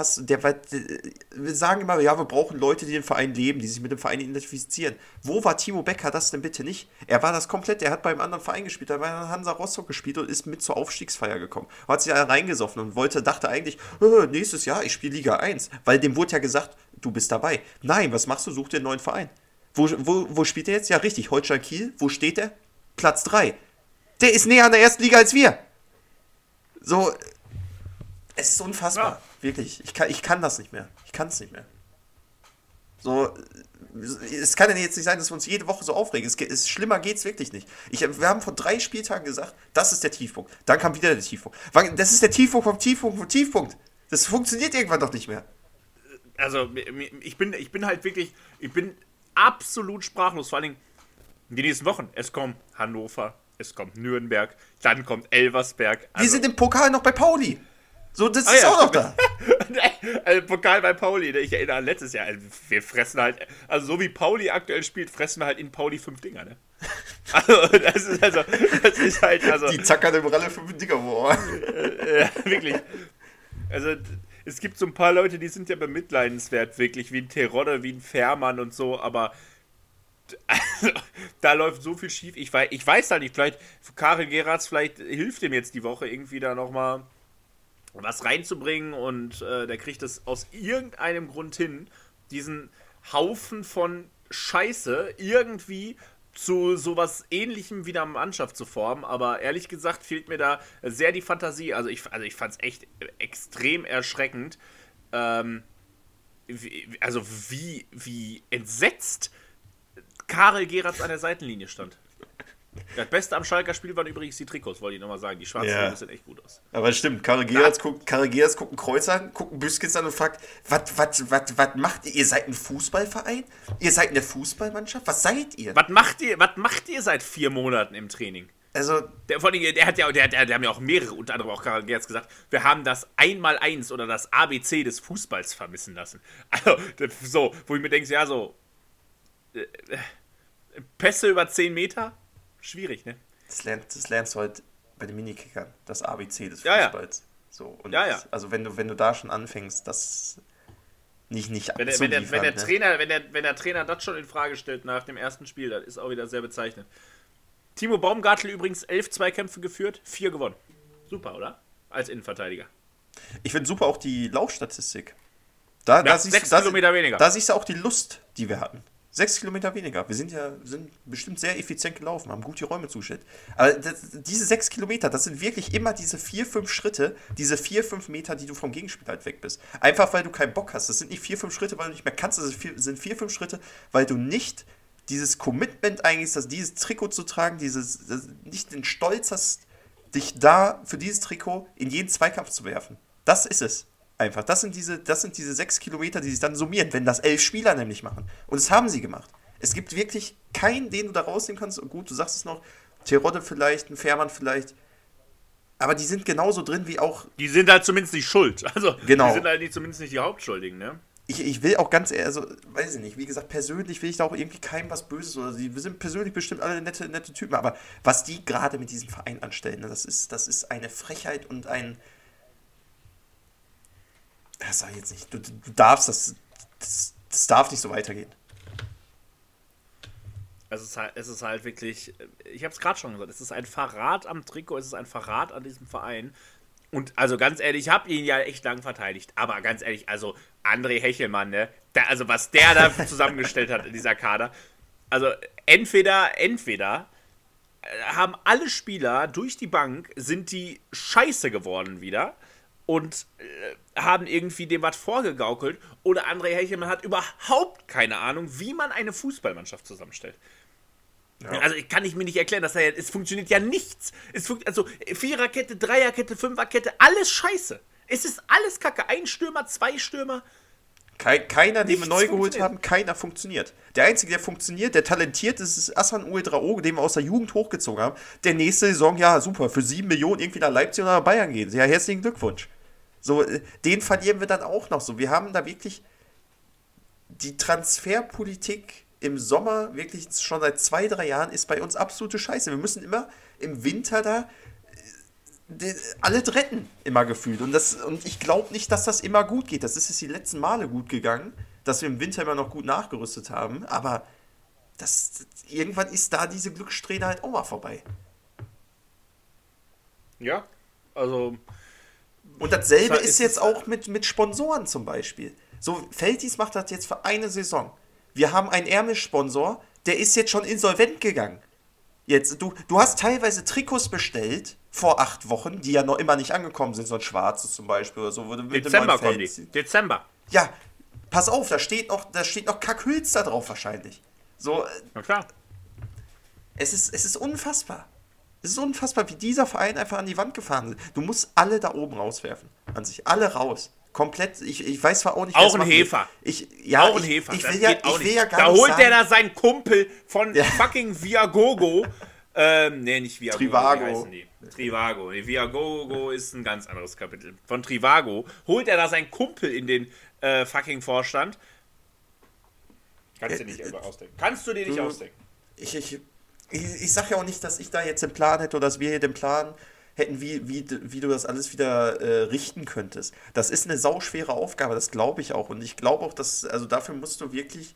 wir sagen immer, ja, wir brauchen Leute, die den Verein leben, die sich mit dem Verein identifizieren. Wo war Timo Becker das denn bitte nicht? Er war das komplett, er hat beim anderen Verein gespielt, er war in Hansa Rostock gespielt und ist mit zur Aufstiegsfeier gekommen. Hat sich da reingesoffen und dachte eigentlich, nächstes Jahr, ich spiele Liga 1, weil dem wurde ja gesagt, du bist dabei. Nein, was machst du? Such dir einen neuen Verein. Wo spielt er jetzt? Ja, richtig, Holstein Kiel. Wo steht er? Platz 3. Der ist näher an der ersten Liga als wir. So, es ist unfassbar. Ja. Wirklich. Ich kann das nicht mehr. Ich kann es nicht mehr. So, es kann ja jetzt nicht sein, dass wir uns jede Woche so aufregen. Schlimmer geht's wirklich nicht. Wir haben vor 3 Spieltagen gesagt, das ist der Tiefpunkt. Dann kam wieder der Tiefpunkt. Das ist der Tiefpunkt vom Tiefpunkt vom Tiefpunkt. Das funktioniert irgendwann doch nicht mehr. Also, ich bin halt wirklich, ich bin absolut sprachlos. Vor allen Dingen die nächsten Wochen. Es kommt Hannover, es kommt Nürnberg, dann kommt Elversberg. Wir sind im Pokal noch bei Pauli. So, das ist auch noch da. Pokal bei Pauli. Ich erinnere an letztes Jahr. Wir fressen halt, also so wie Pauli aktuell spielt, fressen wir halt in Pauli 5 Dinger, ne? Das ist halt. Die zackern im Ralle 5 Dinger, boah. Ja, wirklich. Also, es gibt so ein paar Leute, die sind ja bemitleidenswert, wirklich, wie ein Terodde, wie ein Fährmann und so, aber also, da läuft so viel schief. Ich weiß halt nicht, vielleicht Karel Geratz, vielleicht hilft ihm jetzt die Woche irgendwie da nochmal was reinzubringen und der kriegt es aus irgendeinem Grund hin, diesen Haufen von Scheiße irgendwie zu sowas Ähnlichem wieder Mannschaft zu formen, aber ehrlich gesagt fehlt mir da sehr die Fantasie. Also ich fand es echt extrem erschreckend, wie entsetzt Karel Geratz an der Seitenlinie stand. Das Beste am Schalker Spiel waren übrigens die Trikots, wollte ich nochmal sagen. Die schwarzen sehen echt gut aus. Aber das stimmt, Karel Geratz guckt einen Kreuz an, guckt einen Büskens an und fragt, was macht ihr? Ihr seid ein Fußballverein? Ihr seid eine Fußballmannschaft? Was seid ihr? Was macht ihr seit 4 Monaten im Training? Also, der haben ja auch mehrere, unter anderem auch Karel Geratz gesagt, wir haben das 1x1 oder das ABC des Fußballs vermissen lassen. Also, so, wo ich mir denke, ja, so, Pässe über 10 Meter? Schwierig, ne? Das lernst du halt bei den Minikickern, das ABC des Fußballs. Ja. So, und also wenn du da schon anfängst, das nicht abzuliefern. Wenn der Trainer das schon in Frage stellt nach dem ersten Spiel, das ist auch wieder sehr bezeichnend. Timo Baumgartel übrigens 11 Zweikämpfe geführt, 4 gewonnen. Super, oder? Als Innenverteidiger. Ich finde super auch die Laufstatistik. 6 Kilometer weniger. Da siehst du auch die Lust, die wir hatten. 6 Kilometer weniger. Wir sind bestimmt sehr effizient gelaufen, haben gut die Räume zugestellt. Aber diese 6 Kilometer, das sind wirklich immer diese 4-5 Schritte, diese 4-5 Meter, die du vom Gegenspiel halt weg bist. Einfach, weil du keinen Bock hast. Das sind nicht 4-5 Schritte, weil du nicht mehr kannst. Das sind 4-5 Schritte, weil du nicht dieses Commitment eigentlich hast, dieses Trikot zu tragen, nicht den Stolz hast, dich da für dieses Trikot in jeden Zweikampf zu werfen. Das ist es. Einfach. Das sind diese 6 Kilometer, die sich dann summieren, wenn das 11 Spieler nämlich machen. Und das haben sie gemacht. Es gibt wirklich keinen, den du da rausnehmen kannst. Gut, du sagst es noch, Terodde vielleicht, ein Fährmann vielleicht. Aber die sind genauso drin wie auch... Die sind halt zumindest nicht schuld. Also, genau. Die sind halt zumindest nicht die Hauptschuldigen, ne? Ich will auch ganz ehrlich, also, weiß ich nicht, wie gesagt, persönlich will ich da auch irgendwie keinem was Böses oder wir sind persönlich bestimmt alle nette Typen, aber was die gerade mit diesem Verein anstellen, ne, das ist eine Frechheit und ein... Das sag ich jetzt nicht. Du darfst das darf nicht so weitergehen. Es ist halt wirklich, ich habe es gerade schon gesagt, es ist ein Verrat am Trikot, es ist ein Verrat an diesem Verein. Und also ganz ehrlich, ich habe ihn ja echt lang verteidigt, aber ganz ehrlich, also André Hechelmann, ne, also was der da zusammengestellt hat in dieser Kader, also entweder haben alle Spieler durch die Bank, sind die scheiße geworden wieder und haben irgendwie dem was vorgegaukelt oder André Hechelmann hat überhaupt keine Ahnung, wie man eine Fußballmannschaft zusammenstellt. Ja. Also kann ich mir nicht erklären, es funktioniert ja nichts. Also Viererkette, Dreierkette, Fünferkette, alles scheiße. Es ist alles Kacke. 1 Stürmer, 2 Stürmer. Keiner, den wir Nichts neu geholt funktioniert. haben, keiner funktioniert. Der Einzige, der funktioniert, der talentiert ist, ist Aslan Uedraogo, den wir aus der Jugend hochgezogen haben. Der nächste Saison, ja super, für 7 Millionen irgendwie nach Leipzig oder nach Bayern gehen. Ja, herzlichen Glückwunsch. So, den verlieren wir dann auch noch so. Wir haben da wirklich die Transferpolitik im Sommer, wirklich schon seit 2-3 Jahren, ist bei uns absolute Scheiße. Wir müssen immer im Winter da alle retten, immer gefühlt. Und ich glaube nicht, dass das immer gut geht. Das ist jetzt die letzten Male gut gegangen, dass wir im Winter immer noch gut nachgerüstet haben. Aber irgendwann ist da diese Glückssträhne halt auch mal vorbei. Ja, also Und dasselbe Es ist jetzt auch mit Sponsoren zum Beispiel. So, Veltis macht das jetzt für eine Saison. Wir haben einen Ärmelsponsor, der ist jetzt schon insolvent gegangen. Jetzt, du hast teilweise Trikots bestellt vor 8 Wochen, die ja noch immer nicht angekommen sind, so ein schwarzes zum Beispiel oder so. Wo du mit dem Dezember neuen kommen Feld- die. Dezember. Ja, pass auf, da steht noch Kackhülz da drauf wahrscheinlich. So, Na klar. es ist unfassbar. Es ist unfassbar, wie dieser Verein einfach an die Wand gefahren ist. Du musst alle da oben rauswerfen. An sich. Alle raus. Komplett. Ich weiß zwar auch nicht, Auch es ein macht. Hefer. Auch ein Hefer. Ich Das will ja, geht auch ich will nicht. ja gar Da nicht holt sagen, der da seinen Kumpel von Ja. fucking Viagogo. Nee, nicht Viagogo. Trivago. Wie heißen die? Trivago. Nee, Viagogo ist ein ganz anderes Kapitel. Von Trivago holt er da seinen Kumpel in den fucking Vorstand. Kannst du dir nicht ausdenken. Kannst du dir nicht Du- ausdenken. ich sag ja auch nicht, dass ich da jetzt den Plan hätte oder dass wir hier den Plan hätten, wie du das alles wieder richten könntest. Das ist eine sauschwere Aufgabe, das glaube ich auch. Und ich glaube auch, dass, also dafür musst du wirklich,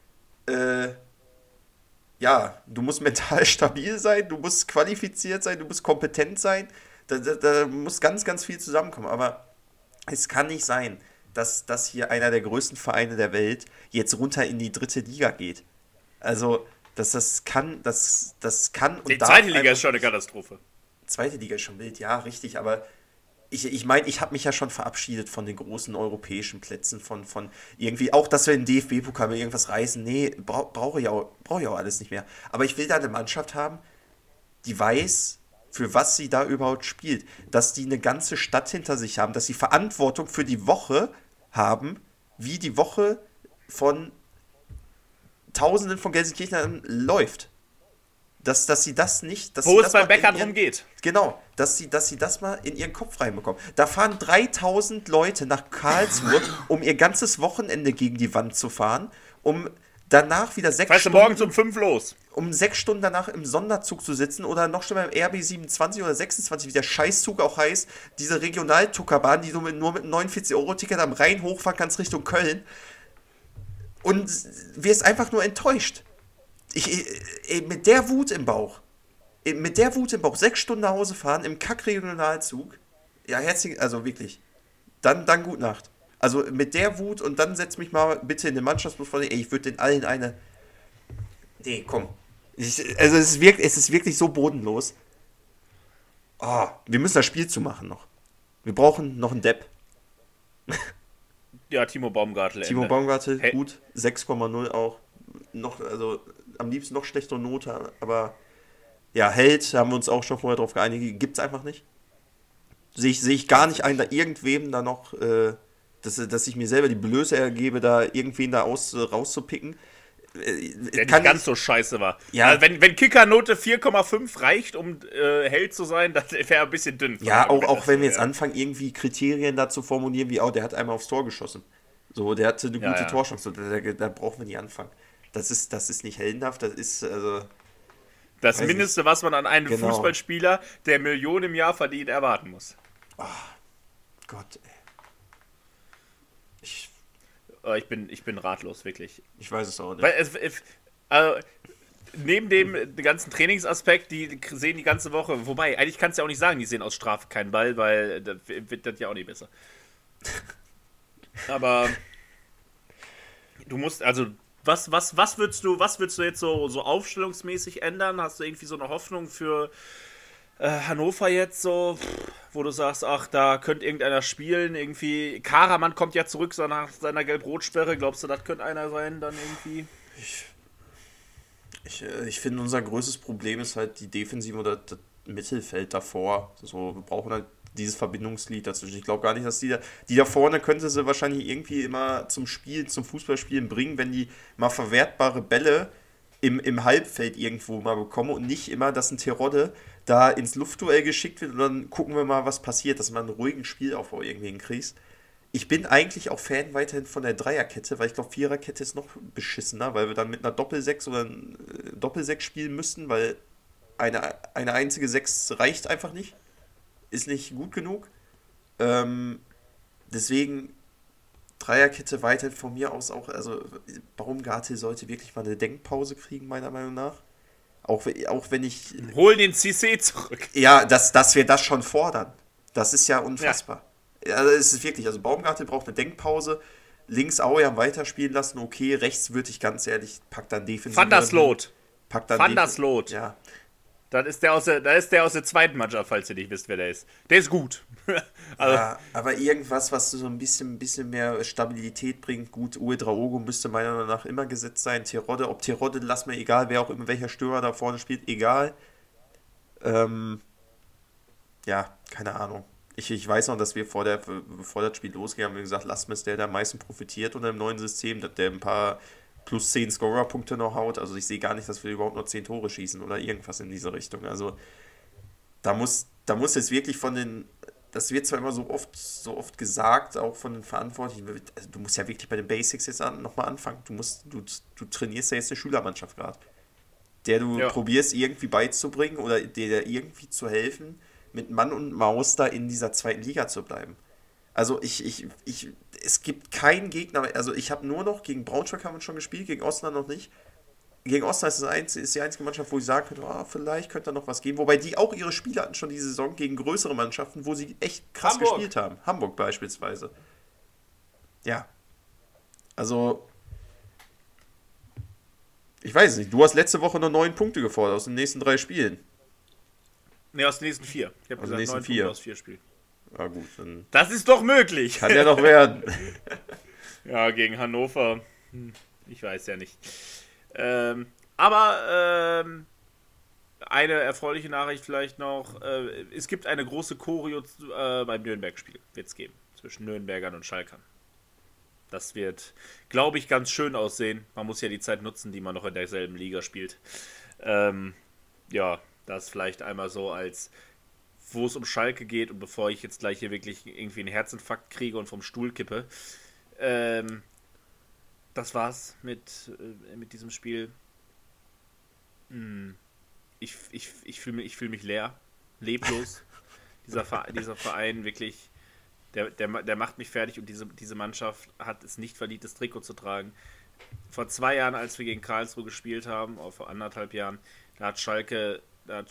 du musst mental stabil sein, du musst qualifiziert sein, du musst kompetent sein. Da muss ganz, ganz viel zusammenkommen. Aber es kann nicht sein, dass hier einer der größten Vereine der Welt jetzt runter in die 3. Liga geht. Also, das kann und Die darf zweite Liga einfach ist schon eine Katastrophe. Zweite Liga ist schon wild, ja, richtig, aber ich meine, ich habe mich ja schon verabschiedet von den großen europäischen Plätzen, von irgendwie, auch dass wir in den DFB-Pokal mit irgendwas reißen, nee, brauche ich auch alles nicht mehr. Aber ich will da eine Mannschaft haben, die weiß, für was sie da überhaupt spielt, dass die eine ganze Stadt hinter sich haben, dass sie Verantwortung für die Woche haben, wie die Woche von Tausenden von Gelsenkirchenern läuft. Dass sie das nicht... Wo es beim Bäcker drum geht. Genau, dass sie das mal in ihren Kopf reinbekommen. Da fahren 3000 Leute nach Karlsruhe, um ihr ganzes Wochenende gegen die Wand zu fahren, um danach wieder 6 Weißt du, Stunden... morgens um 5 los. um 6 Stunden danach im Sonderzug zu sitzen oder noch schlimmer im RB 27 oder 26, wie der Scheißzug auch heißt, diese Regionaltuckerbahn, die du nur mit einem 49-Euro-Ticket am Rhein hochfahren kannst Richtung Köln und wirst einfach nur enttäuscht. Mit der Wut im Bauch, 6 Stunden nach Hause fahren im Kack-Regionalzug, ja, also wirklich, dann gute Nacht. Also mit der Wut und dann setz mich mal bitte in den Mannschaftsbus vor, ich würde den allen eine... Nee, komm. Es ist wirklich so bodenlos. Wir müssen das Spiel zumachen noch. Wir brauchen noch einen Depp. Ja, Timo Baumgartel. Timo Ende. Baumgartel, Hey. gut. 6,0 auch. Also am liebsten noch schlechtere Note, aber ja, Held, haben wir uns auch schon vorher drauf geeinigt, gibt's einfach nicht. Sehe ich gar nicht ein, da irgendwem da noch, dass ich mir selber die Blöße ergebe, da irgendwen da rauszupicken. Der nicht ganz so scheiße war. Ja. Also wenn Kickernote 4,5 reicht, um Held zu sein, das wäre ein bisschen dünn. Ja, auch wenn wir jetzt Ja. anfangen, irgendwie Kriterien da zu formulieren, wie, der hat einmal aufs Tor geschossen. So, der hatte eine Ja, gute ja. Torchance. Da brauchen wir nicht anfangen. Das ist nicht heldenhaft, das ist, also... Das Weiß Mindeste, was man an einen Genau. Fußballspieler, der Millionen im Jahr verdient, erwarten muss. Gott, ey. Ich bin ratlos, wirklich. Ich weiß es auch nicht. Weil neben dem ganzen Trainingsaspekt, die sehen die ganze Woche, wobei, eigentlich kannst du ja auch nicht sagen, die sehen aus Strafe keinen Ball, weil das wird das ja auch nicht besser. Aber du musst, also, was würdest du jetzt so aufstellungsmäßig ändern? Hast du irgendwie so eine Hoffnung für Hannover jetzt so, wo du sagst, ach, da könnte irgendeiner spielen, irgendwie, Karaman kommt ja zurück so nach seiner Gelb-Rot-Sperre, glaubst du, das könnte einer sein, dann irgendwie? Ich finde, unser größtes Problem ist halt die Defensive oder das Mittelfeld davor. So, wir brauchen halt dieses Verbindungsglied dazwischen. Ich glaube gar nicht, dass die da vorne könnte sie wahrscheinlich irgendwie immer zum Fußballspielen bringen, wenn die mal verwertbare Bälle im Halbfeld irgendwo mal bekommen und nicht immer, dass ein Terodde da ins Luftduell geschickt wird und dann gucken wir mal, was passiert, dass man einen ruhigen Spielaufbau irgendwie hinkriegt. Ich bin eigentlich auch Fan weiterhin von der Dreierkette, weil ich glaube, Viererkette ist noch beschissener, weil wir dann mit einer Doppel-6 oder Doppel-6 spielen müssten, weil eine einzige 6 reicht einfach nicht. Ist nicht gut genug. Deswegen Dreierkette weiterhin von mir aus auch, also Baumgartel sollte wirklich mal eine Denkpause kriegen, meiner Meinung nach. Auch wenn ich... Hol den Cissé zurück. Ja, dass wir das schon fordern. Das ist ja unfassbar. Ja. Also es ist wirklich, also Baumgartel braucht eine Denkpause. Links Auer weiterspielen lassen, okay. Rechts würde ich ganz ehrlich, pack dann defensiv. Van der Sloot. Van der Sloot. Ja. Das ist der aus der zweiten Mannschaft, falls ihr nicht wisst, wer der ist. Der ist gut. Also, ja, aber irgendwas, was so ein bisschen mehr Stabilität bringt. Gut, Uedraogo müsste meiner Meinung nach immer gesetzt sein. Ob Terodde, lass mir egal, wer auch immer, welcher Stürmer da vorne spielt, egal. Ja, keine Ahnung. Ich weiß noch, dass wir bevor das Spiel losging, haben wir gesagt, Lasmes, der am meisten profitiert unter dem neuen System, dass der ein paar plus 10 Scorer-Punkte noch haut. Also ich sehe gar nicht, dass wir überhaupt noch 10 Tore schießen oder irgendwas in diese Richtung. Also da muss jetzt wirklich das wird zwar immer so oft gesagt, auch von den Verantwortlichen, also du musst ja wirklich bei den Basics jetzt nochmal anfangen. Du trainierst ja jetzt eine Schülermannschaft gerade, der du probierst irgendwie beizubringen oder der irgendwie zu helfen, mit Mann und Maus da in dieser zweiten Liga zu bleiben. Also es gibt keinen Gegner, also ich habe nur noch, gegen Braunschweig haben wir schon gespielt, gegen Osnabrück noch nicht. Gegen Osnabrück ist die einzige Mannschaft, wo ich sagen könnte, vielleicht könnte da noch was geben. Wobei die auch ihre Spiele hatten schon diese Saison gegen größere Mannschaften, wo sie echt krass gespielt haben. Hamburg beispielsweise. Ja. Also, ich weiß nicht, du hast letzte Woche noch 9 Punkte gefordert aus den nächsten 3 Spielen. Ne, aus den nächsten 4. Ich habe gesagt 9 Punkte aus 4 Spielen. Ja gut, dann... Das ist doch möglich. Kann ja noch werden. Ja, gegen Hannover. Ich weiß ja nicht. Aber eine erfreuliche Nachricht vielleicht noch. Es gibt eine große Choreo beim Nürnberg-Spiel. Wird es geben. Zwischen Nürnbergern und Schalkern. Das wird, glaube ich, ganz schön aussehen. Man muss ja die Zeit nutzen, die man noch in derselben Liga spielt. Ja, das vielleicht einmal so als... wo es um Schalke geht und bevor ich jetzt gleich hier wirklich irgendwie einen Herzinfarkt kriege und vom Stuhl kippe. Das war's mit diesem Spiel. Ich fühl mich leer, leblos. Dieser Verein wirklich, der macht mich fertig und diese Mannschaft hat es nicht verdient, das Trikot zu tragen. Vor 2 Jahren, als wir gegen Karlsruhe gespielt haben, oder vor 1,5 Jahren, da hat Schalke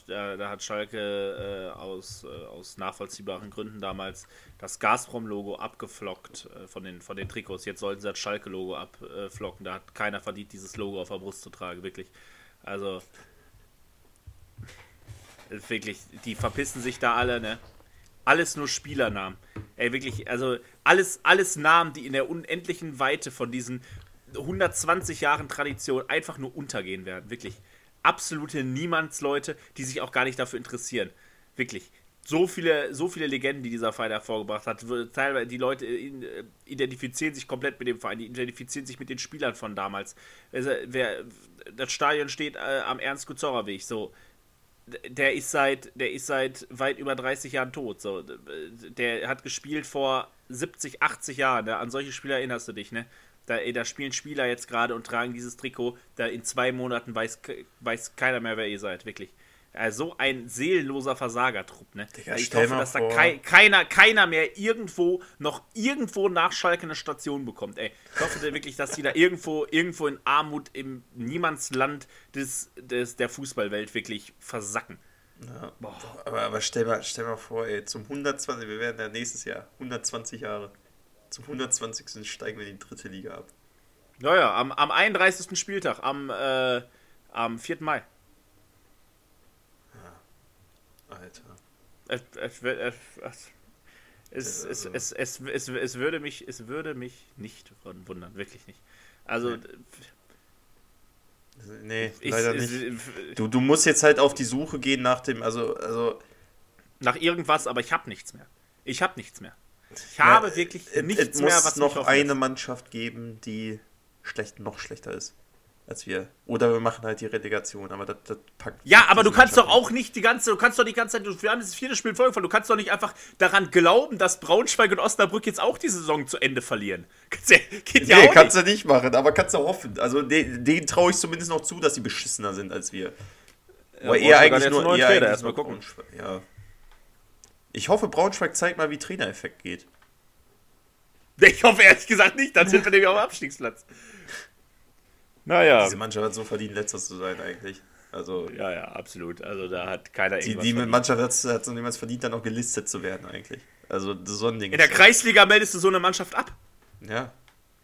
aus nachvollziehbaren Gründen damals das Gazprom-Logo abgeflockt von den Trikots. Jetzt sollten sie das Schalke-Logo abflocken. Da hat keiner verdient, dieses Logo auf der Brust zu tragen, wirklich. Also, wirklich, die verpissen sich da alle, ne? Alles nur Spielernamen. Ey, wirklich, also alles Namen, die in der unendlichen Weite von diesen 120 Jahren Tradition einfach nur untergehen werden, wirklich. Absolute Niemandsleute, die sich auch gar nicht dafür interessieren. Wirklich. So viele Legenden, die dieser Verein hervorgebracht hat. Teilweise die Leute identifizieren sich komplett mit dem Verein, die identifizieren sich mit den Spielern von damals. Also, das Stadion steht am Ernst-Guzorra-Weg. So. Der ist seit weit über 30 Jahren tot. So. Der hat gespielt vor 70, 80 Jahren. An solche Spieler erinnerst du dich, ne? Da spielen Spieler jetzt gerade und tragen dieses Trikot. Da in 2 Monaten weiß keiner mehr, wer ihr seid. Wirklich. So ein seelenloser Versagertrupp, ne? Digga, ich hoffe, dass da keiner mehr irgendwo nach Schalke eine Station bekommt, ey. Ich hoffe wirklich, dass die da irgendwo in Armut im Niemandsland der Fußballwelt wirklich versacken. Ja. Aber stell mal vor, ey, zum 120, wir werden ja nächstes Jahr 120 Jahre. Zum 120. steigen wir in die 3. Liga ab. Ja, am 31. Spieltag, am 4. Mai. Alter. Es würde mich nicht wundern, wirklich nicht. Also, nee, leider nicht. Du musst jetzt halt auf die Suche gehen nach dem, also nach irgendwas, aber ich habe nichts mehr. Ich habe wirklich nichts mehr, was mich mich noch eine Mannschaft geben, die noch schlechter ist als wir. Oder wir machen halt die Relegation, aber das packt. Ja, aber du kannst Mannschaft doch auch nicht wir haben das 4. Spiel Folge verloren, du kannst doch nicht einfach daran glauben, dass Braunschweig und Osnabrück jetzt auch die Saison zu Ende verlieren. Geht ja auch kannst du nicht machen, aber kannst du hoffen. Also denen traue ich zumindest noch zu, dass sie beschissener sind als wir. Aber eher eigentlich nur erstmal gucken. Ja. Ich hoffe, Braunschweig zeigt mal, wie Trainereffekt geht. Ich hoffe ehrlich gesagt nicht, dann sind wir nämlich auf dem Abstiegsplatz. Naja. Diese Mannschaft hat so verdient, letzter zu sein eigentlich. Also, ja, absolut. Also da hat keiner irgendwas die verdient. Mannschaft hat so niemals verdient, dann auch gelistet zu werden eigentlich. Also so ein Ding. In der Kreisliga meldest du so eine Mannschaft ab. Ja.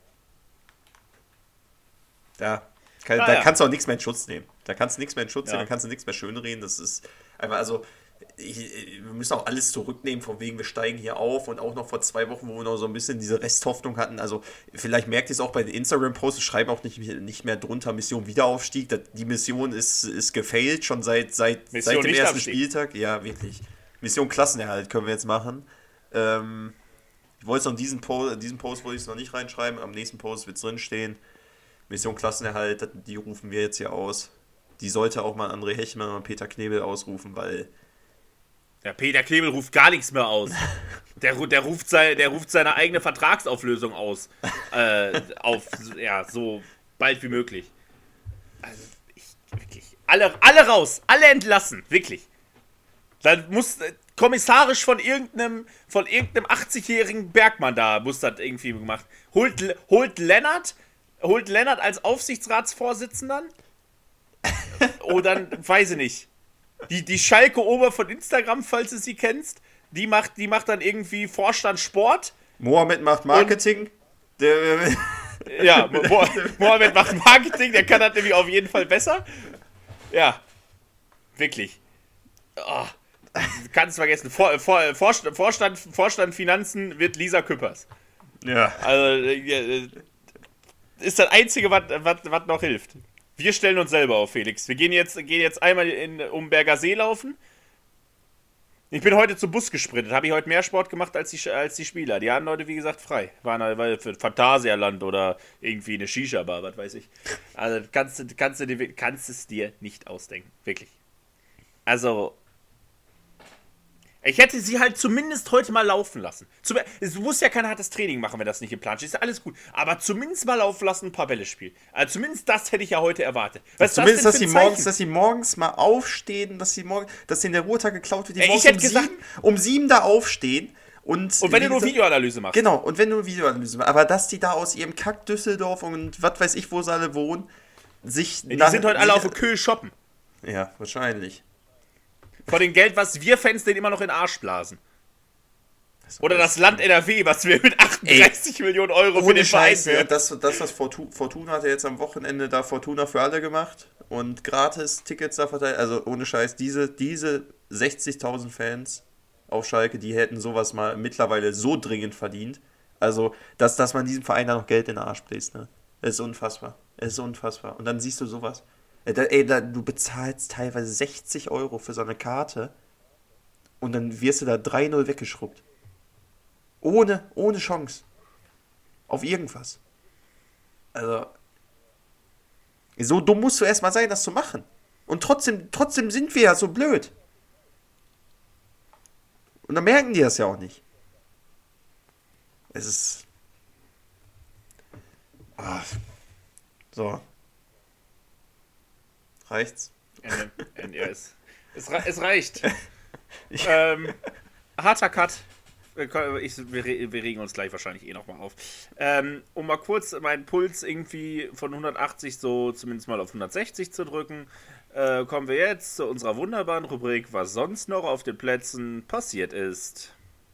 Da kannst du auch nichts mehr in Schutz nehmen. Da kannst du nichts mehr in Schutz nehmen, da kannst du nichts mehr schönreden. Das ist einfach, also wir müssen auch alles zurücknehmen, von wegen wir steigen hier auf und auch noch vor 2 Wochen, wo wir noch so ein bisschen diese Resthoffnung hatten. Also vielleicht merkt ihr es auch bei den Instagram-Posts, schreiben auch nicht mehr drunter Mission Wiederaufstieg. Die Mission ist gefailt, schon seit dem ersten Spieltag. Ja, wirklich. Mission Klassenerhalt können wir jetzt machen. Ich wollte es noch diesen Post wollte ich es noch nicht reinschreiben, am nächsten Post wird es drinstehen. Mission Klassenerhalt, die rufen wir jetzt hier aus. Die sollte auch mal André Hechmann und Peter Knebel ausrufen, weil... Ja, Peter Knebel ruft gar nichts mehr aus. Der ruft seine eigene Vertragsauflösung aus. So bald wie möglich. Also, wirklich. Alle raus, alle entlassen, wirklich. Dann muss kommissarisch von irgendeinem 80-jährigen Bergmann da, muss das irgendwie gemacht. Holt Lennart als Aufsichtsratsvorsitzender. Oh, dann weiß ich nicht. Die Schalke Ober von Instagram, falls du sie kennst, die macht dann irgendwie Vorstand Sport. Mohamed macht Marketing. Mohamed macht Marketing, der kann das nämlich auf jeden Fall besser. Ja, wirklich. Oh, kannst vergessen. Vorstand Finanzen wird Lisa Küppers. Ja. Also, ist das Einzige, was noch hilft. Wir stellen uns selber auf, Felix. Wir gehen jetzt einmal um Berger See laufen. Ich bin heute zum Bus gesprintet. Habe ich heute mehr Sport gemacht als die Spieler. Die haben heute, wie gesagt, frei. Waren halt für Phantasialand oder irgendwie eine Shisha-Bar, was weiß ich. Also kannst es dir nicht ausdenken. Wirklich. Also... Ich hätte sie halt zumindest heute mal laufen lassen. Es muss ja kein hartes Training machen, wenn das nicht im Plan steht. Ist ja alles gut. Aber zumindest mal laufen lassen, ein paar Bälle spielen. Also zumindest das hätte ich ja heute erwartet. Zumindest, dass sie morgens mal aufstehen, dass denen der Ruhetag geklaut wird, die morgens um 7 da aufstehen. Und wenn du nur Videoanalyse machst. Genau, und wenn du eine Videoanalyse machst. Aber dass die da aus ihrem Kack Düsseldorf und was weiß ich, wo sie alle wohnen, die sind heute alle auf der Köhl shoppen. Ja, wahrscheinlich. Vor dem Geld, was wir Fans denen immer noch in den Arsch blasen. Oder das Land NRW, was wir mit 38 Millionen Euro für den Verein führen. Das Fortuna hat ja jetzt am Wochenende da Fortuna für alle gemacht und gratis Tickets da verteilt. Also ohne Scheiß, diese 60.000 Fans auf Schalke, die hätten sowas mal mittlerweile so dringend verdient. Also, dass man diesem Verein da noch Geld in den Arsch bläst, ne? Das ist unfassbar. Und dann siehst du sowas. Du bezahlst teilweise 60 Euro für so eine Karte und dann wirst du da 3-0 weggeschrubbt. Ohne Chance. Auf irgendwas. Also, so dumm musst du erstmal sein, das zu machen. Und trotzdem sind wir ja so blöd. Und dann merken die das ja auch nicht. Es ist... So. Reicht's? Es reicht. Harter Cut. Wir regen uns gleich wahrscheinlich nochmal auf. Um mal kurz meinen Puls irgendwie von 180 so zumindest mal auf 160 zu drücken, kommen wir jetzt zu unserer wunderbaren Rubrik, was sonst noch auf den Plätzen passiert ist.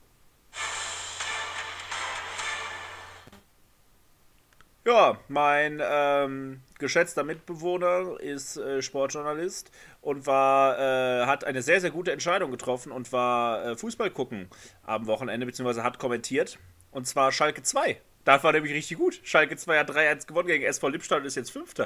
Ja, mein geschätzter Mitbewohner ist Sportjournalist und hat eine sehr, sehr gute Entscheidung getroffen und war Fußball gucken am Wochenende, beziehungsweise hat kommentiert. Und zwar Schalke 2. Das war nämlich richtig gut. Schalke 2 hat 3-1 gewonnen gegen SV Lippstadt und ist jetzt Fünfter.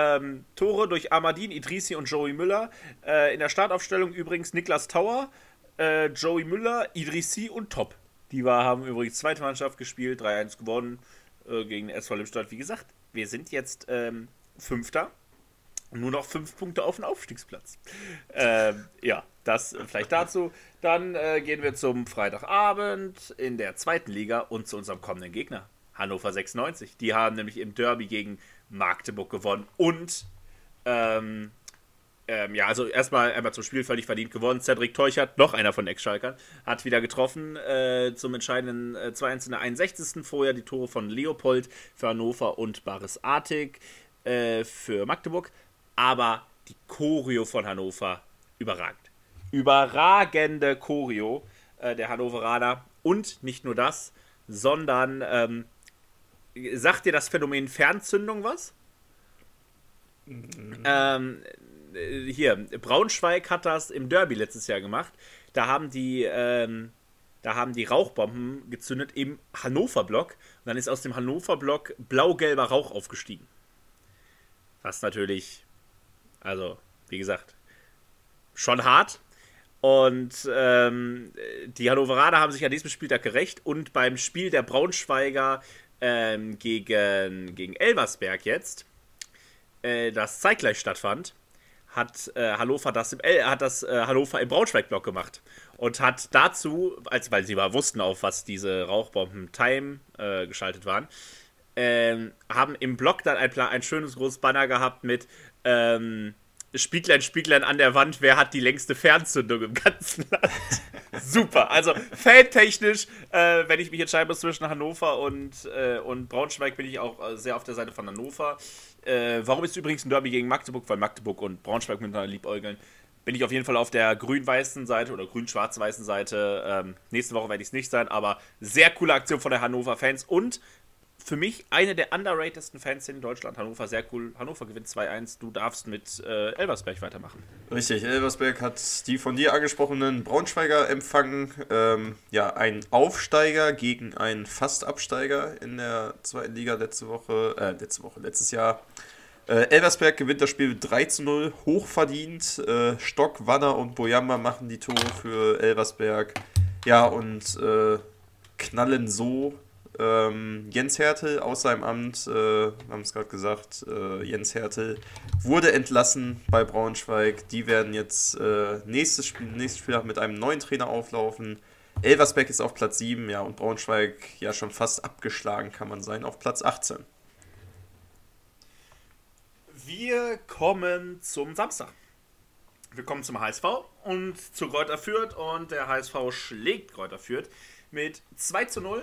Tore durch Ahmadin, Idrissi und Joey Müller. In der Startaufstellung übrigens Niklas Tauer, Joey Müller, Idrissi und Top. Haben übrigens zweite Mannschaft gespielt, 3-1 gewonnen gegen SV Lippstadt. Wie gesagt, wir sind jetzt Fünfter. Nur noch 5 Punkte auf den Aufstiegsplatz. Ja, das vielleicht dazu. Dann gehen wir zum Freitagabend in der 2. Liga und zu unserem kommenden Gegner, Hannover 96. Die haben nämlich im Derby gegen Magdeburg gewonnen und also einmal zum Spiel völlig verdient gewonnen. Cedric Teuchert, noch einer von Ex-Schalkern, hat wieder getroffen zum entscheidenden 2-1 in der 61. Vorher die Tore von Leopold für Hannover und Baris Artig für Magdeburg. Aber die Choreo von Hannover überragend. Überragende Choreo der Hannoveraner. Und nicht nur das, sondern sagt dir das Phänomen Fernzündung was? Braunschweig hat das im Derby letztes Jahr gemacht. Da haben die Rauchbomben gezündet im Hannover-Block. Und dann ist aus dem Hannover-Block blau-gelber Rauch aufgestiegen. Was natürlich, also, wie gesagt, schon hart. Und die Hannoveraner haben sich an diesem Spieltag gerecht. Und beim Spiel der Braunschweiger gegen Elversberg jetzt, das zeitgleich stattfand, hat Hannover Hannover im Braunschweig-Block gemacht und hat dazu, weil sie wussten, auf was diese Rauchbomben-Time geschaltet waren, haben im Block dann ein schönes großes Banner gehabt mit Spieglein, Spieglein an der Wand, wer hat die längste Fernzündung im ganzen Land? Super, also fantechnisch, wenn ich mich entscheiden muss zwischen Hannover und Braunschweig, bin ich auch sehr auf der Seite von Hannover. Warum ist übrigens ein Derby gegen Magdeburg? Weil Magdeburg und Braunschweig miteinander liebäugeln. Bin ich auf jeden Fall auf der grün-weißen Seite oder grün-schwarz-weißen Seite. Nächste Woche werde ich es nicht sein, aber sehr coole Aktion von der Hannover-Fans und für mich eine der underratedsten Fans in Deutschland. Hannover, sehr cool. Hannover gewinnt 2-1. Du darfst mit Elversberg weitermachen. Richtig, Elversberg hat die von dir angesprochenen Braunschweiger empfangen. Ein Aufsteiger gegen einen Fast-Absteiger in der 2. Liga letztes Jahr. Elversberg gewinnt das Spiel 3-0, hochverdient. Stock, Wanner und Boyamba machen die Tore für Elversberg. Ja, und knallen so Jens Hertel aus seinem Amt, wir haben es gerade gesagt, Jens Hertel wurde entlassen bei Braunschweig. Die werden jetzt nächstes Spieltag mit einem neuen Trainer auflaufen. Elversberg ist auf Platz 7, ja, und Braunschweig ja schon fast abgeschlagen, kann man sein, auf Platz 18. Wir kommen zum Samstag. Wir kommen zum HSV und zu Greuther Fürth und der HSV schlägt Greuther Fürth mit 2-0.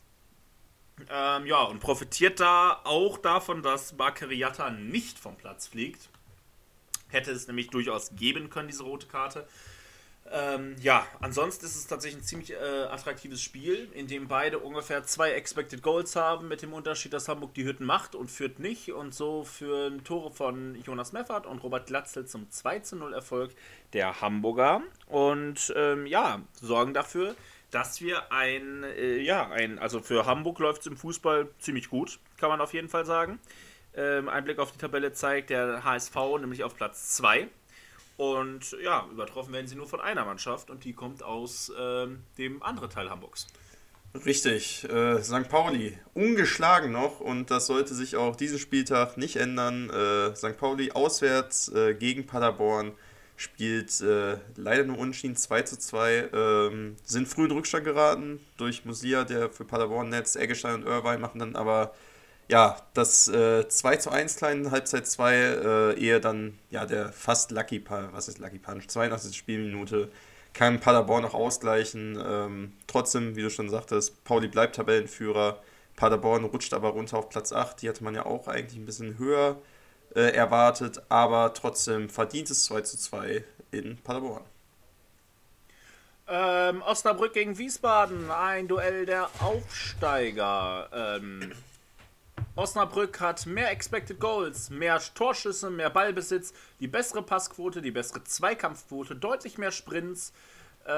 Und profitiert da auch davon, dass Bakary nicht vom Platz fliegt. Hätte es nämlich durchaus geben können, diese rote Karte. Ansonsten ist es tatsächlich ein ziemlich attraktives Spiel, in dem beide ungefähr 2 Expected Goals haben, mit dem Unterschied, dass Hamburg die Hütten macht und Fürth nicht. Und so führen Tore von Jonas Meffert und Robert Glatzel zum 2-0 Erfolg der Hamburger. Und sorgen dafür, dass wir also für Hamburg läuft es im Fußball ziemlich gut, kann man auf jeden Fall sagen. Ein Blick auf die Tabelle zeigt der HSV nämlich auf Platz 2. Und übertroffen werden sie nur von einer Mannschaft und die kommt aus dem anderen Teil Hamburgs. Richtig, St. Pauli ungeschlagen noch und das sollte sich auch diesen Spieltag nicht ändern. St. Pauli auswärts gegen Paderborn spielt leider nur unentschieden 2-2, sind früh in Rückstand geraten durch Musia, der für Paderborn netzt, Eggestein und Irvine machen dann aber das 2-1 kleine Halbzeit 2, ehe dann der fast Lucky Punch, 82. Spielminute, kann Paderborn noch ausgleichen. Trotzdem, wie du schon sagtest, Pauli bleibt Tabellenführer, Paderborn rutscht aber runter auf Platz 8, die hatte man ja auch eigentlich ein bisschen höher erwartet, aber trotzdem verdientes 2-2 in Paderborn. Osnabrück gegen Wiesbaden, ein Duell der Aufsteiger. Osnabrück hat mehr Expected Goals, mehr Torschüsse, mehr Ballbesitz, die bessere Passquote, die bessere Zweikampfquote, deutlich mehr Sprints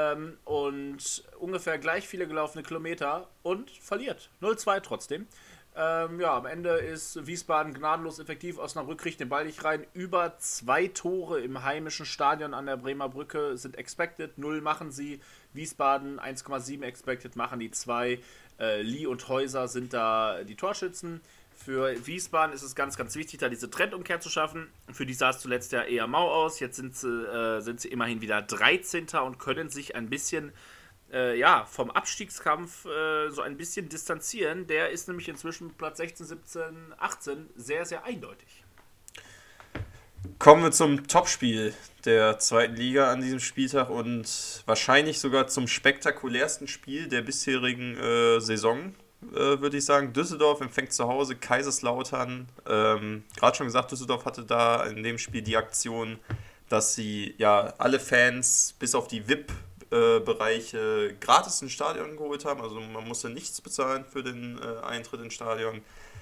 und ungefähr gleich viele gelaufene Kilometer und verliert. 0-2 trotzdem. Am Ende ist Wiesbaden gnadenlos effektiv. Osnabrück kriegt den Ball nicht rein. Über 2 Tore im heimischen Stadion an der Bremer Brücke sind expected. 0 machen sie. Wiesbaden 1,7 expected machen die 2. Lee und Häuser sind da die Torschützen. Für Wiesbaden ist es ganz, ganz wichtig, da diese Trendumkehr zu schaffen. Für die sah es zuletzt ja eher mau aus. Jetzt sind sie immerhin wieder 13. und können sich ein bisschen vom Abstiegskampf so ein bisschen distanzieren. Der ist nämlich inzwischen Platz 16, 17, 18 sehr, sehr eindeutig. Kommen wir zum Topspiel der zweiten Liga an diesem Spieltag und wahrscheinlich sogar zum spektakulärsten Spiel der bisherigen Saison, würde ich sagen. Düsseldorf empfängt zu Hause Kaiserslautern. Gerade schon gesagt, Düsseldorf hatte da in dem Spiel die Aktion, dass sie alle Fans bis auf die VIP-Bereiche gratis ins Stadion geholt haben. Also man musste nichts bezahlen für den Eintritt ins Stadion.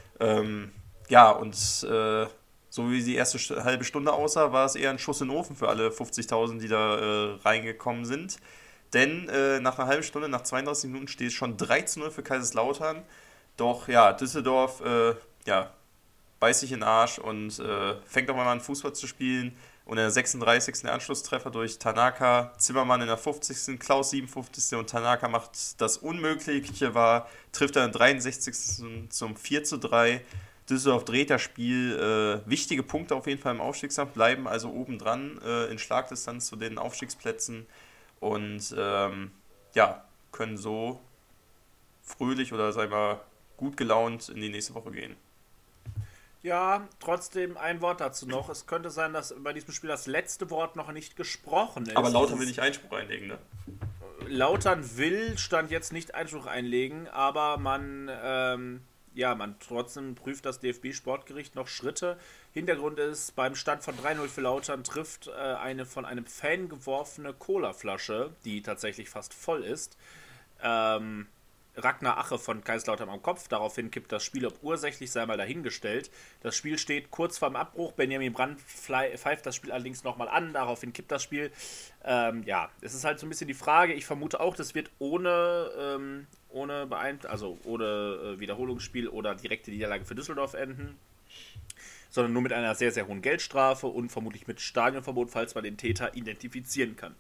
So wie die erste halbe Stunde aussah, war es eher ein Schuss in den Ofen für alle 50.000, die da reingekommen sind. Denn nach einer halben Stunde, nach 32 Minuten steht es schon 3:0 für Kaiserslautern. Doch Düsseldorf beißt sich in den Arsch und fängt auch mal an Fußball zu spielen. Und in der 36. der Anschlusstreffer durch Tanaka, Zimmermann in der 50., Klaus 57. und Tanaka macht das Unmögliche trifft er in der 63. zum 4:3. Düsseldorf dreht das Spiel, wichtige Punkte auf jeden Fall im Aufstiegskampf, bleiben also oben dran in Schlagdistanz zu den Aufstiegsplätzen und können so fröhlich oder sagen wir gut gelaunt in die nächste Woche gehen. Ja, trotzdem ein Wort dazu noch. Es könnte sein, dass bei diesem Spiel das letzte Wort noch nicht gesprochen ist. Aber Lautern will nicht Einspruch einlegen, ne? Lautern will, stand jetzt nicht Einspruch einlegen, aber man trotzdem prüft das DFB-Sportgericht noch Schritte. Hintergrund ist, beim Stand von 3:0 für Lautern trifft eine von einem Fan geworfene Colaflasche, die tatsächlich fast voll ist, Ragnar Ache von Kaiserslautern am Kopf. Daraufhin kippt das Spiel, ob ursächlich, sei mal dahingestellt. Das Spiel steht kurz vorm Abbruch. Benjamin Brandt pfeift das Spiel allerdings nochmal an. Daraufhin kippt das Spiel. Es ist halt so ein bisschen die Frage. Ich vermute auch, das wird ohne Wiederholungsspiel oder direkte Niederlage für Düsseldorf enden, sondern nur mit einer sehr, sehr hohen Geldstrafe und vermutlich mit Stadionverbot, falls man den Täter identifizieren kann.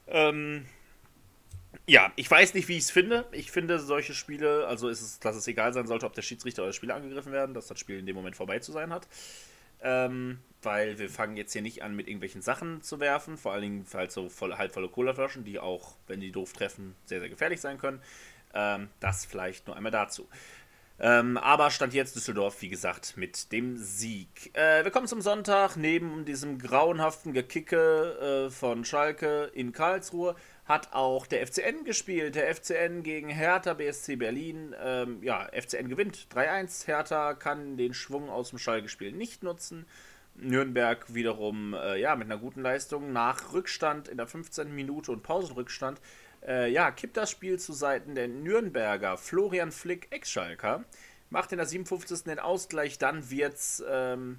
Ich weiß nicht, wie ich es finde. Ich finde solche Spiele, dass es egal sein sollte, ob der Schiedsrichter oder der Spieler angegriffen werden, dass das Spiel in dem Moment vorbei zu sein hat. Weil wir fangen jetzt hier nicht an, mit irgendwelchen Sachen zu werfen, vor allen Dingen halt so halbvolle Colaflaschen, die auch, wenn die doof treffen, sehr, sehr gefährlich sein können. Das vielleicht nur einmal dazu. Aber stand jetzt Düsseldorf, wie gesagt, mit dem Sieg. Wir kommen zum Sonntag. Neben diesem grauenhaften Gekicke von Schalke in Karlsruhe hat auch der FCN gespielt. Der FCN gegen Hertha BSC Berlin. FCN gewinnt 3:1. Hertha kann den Schwung aus dem Schalke-Spiel nicht nutzen. Nürnberg wiederum mit einer guten Leistung nach Rückstand in der 15. Minute und Pausenrückstand kippt das Spiel zu Seiten der Nürnberger. Florian Flick, Ex-Schalker, macht in der 57. den Ausgleich. Dann wird's ein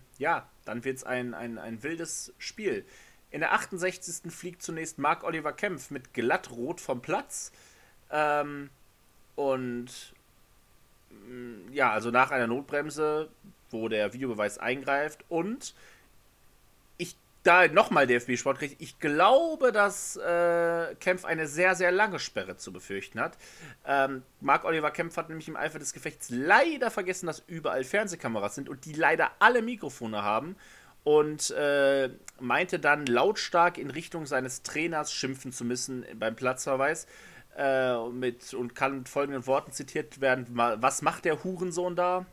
wildes Spiel. In der 68. fliegt zunächst Marc-Oliver Kempf mit glattrot vom Platz. Nach einer Notbremse, wo der Videobeweis eingreift. Und da nochmal DFB-Sportgericht. Ich glaube, dass Kempf eine sehr, sehr lange Sperre zu befürchten hat. Marc-Oliver Kempf hat nämlich im Eifer des Gefechts leider vergessen, dass überall Fernsehkameras sind und die leider alle Mikrofone haben. Und meinte dann lautstark in Richtung seines Trainers schimpfen zu müssen beim Platzverweis. Und kann mit folgenden Worten zitiert werden: Was macht der Hurensohn da?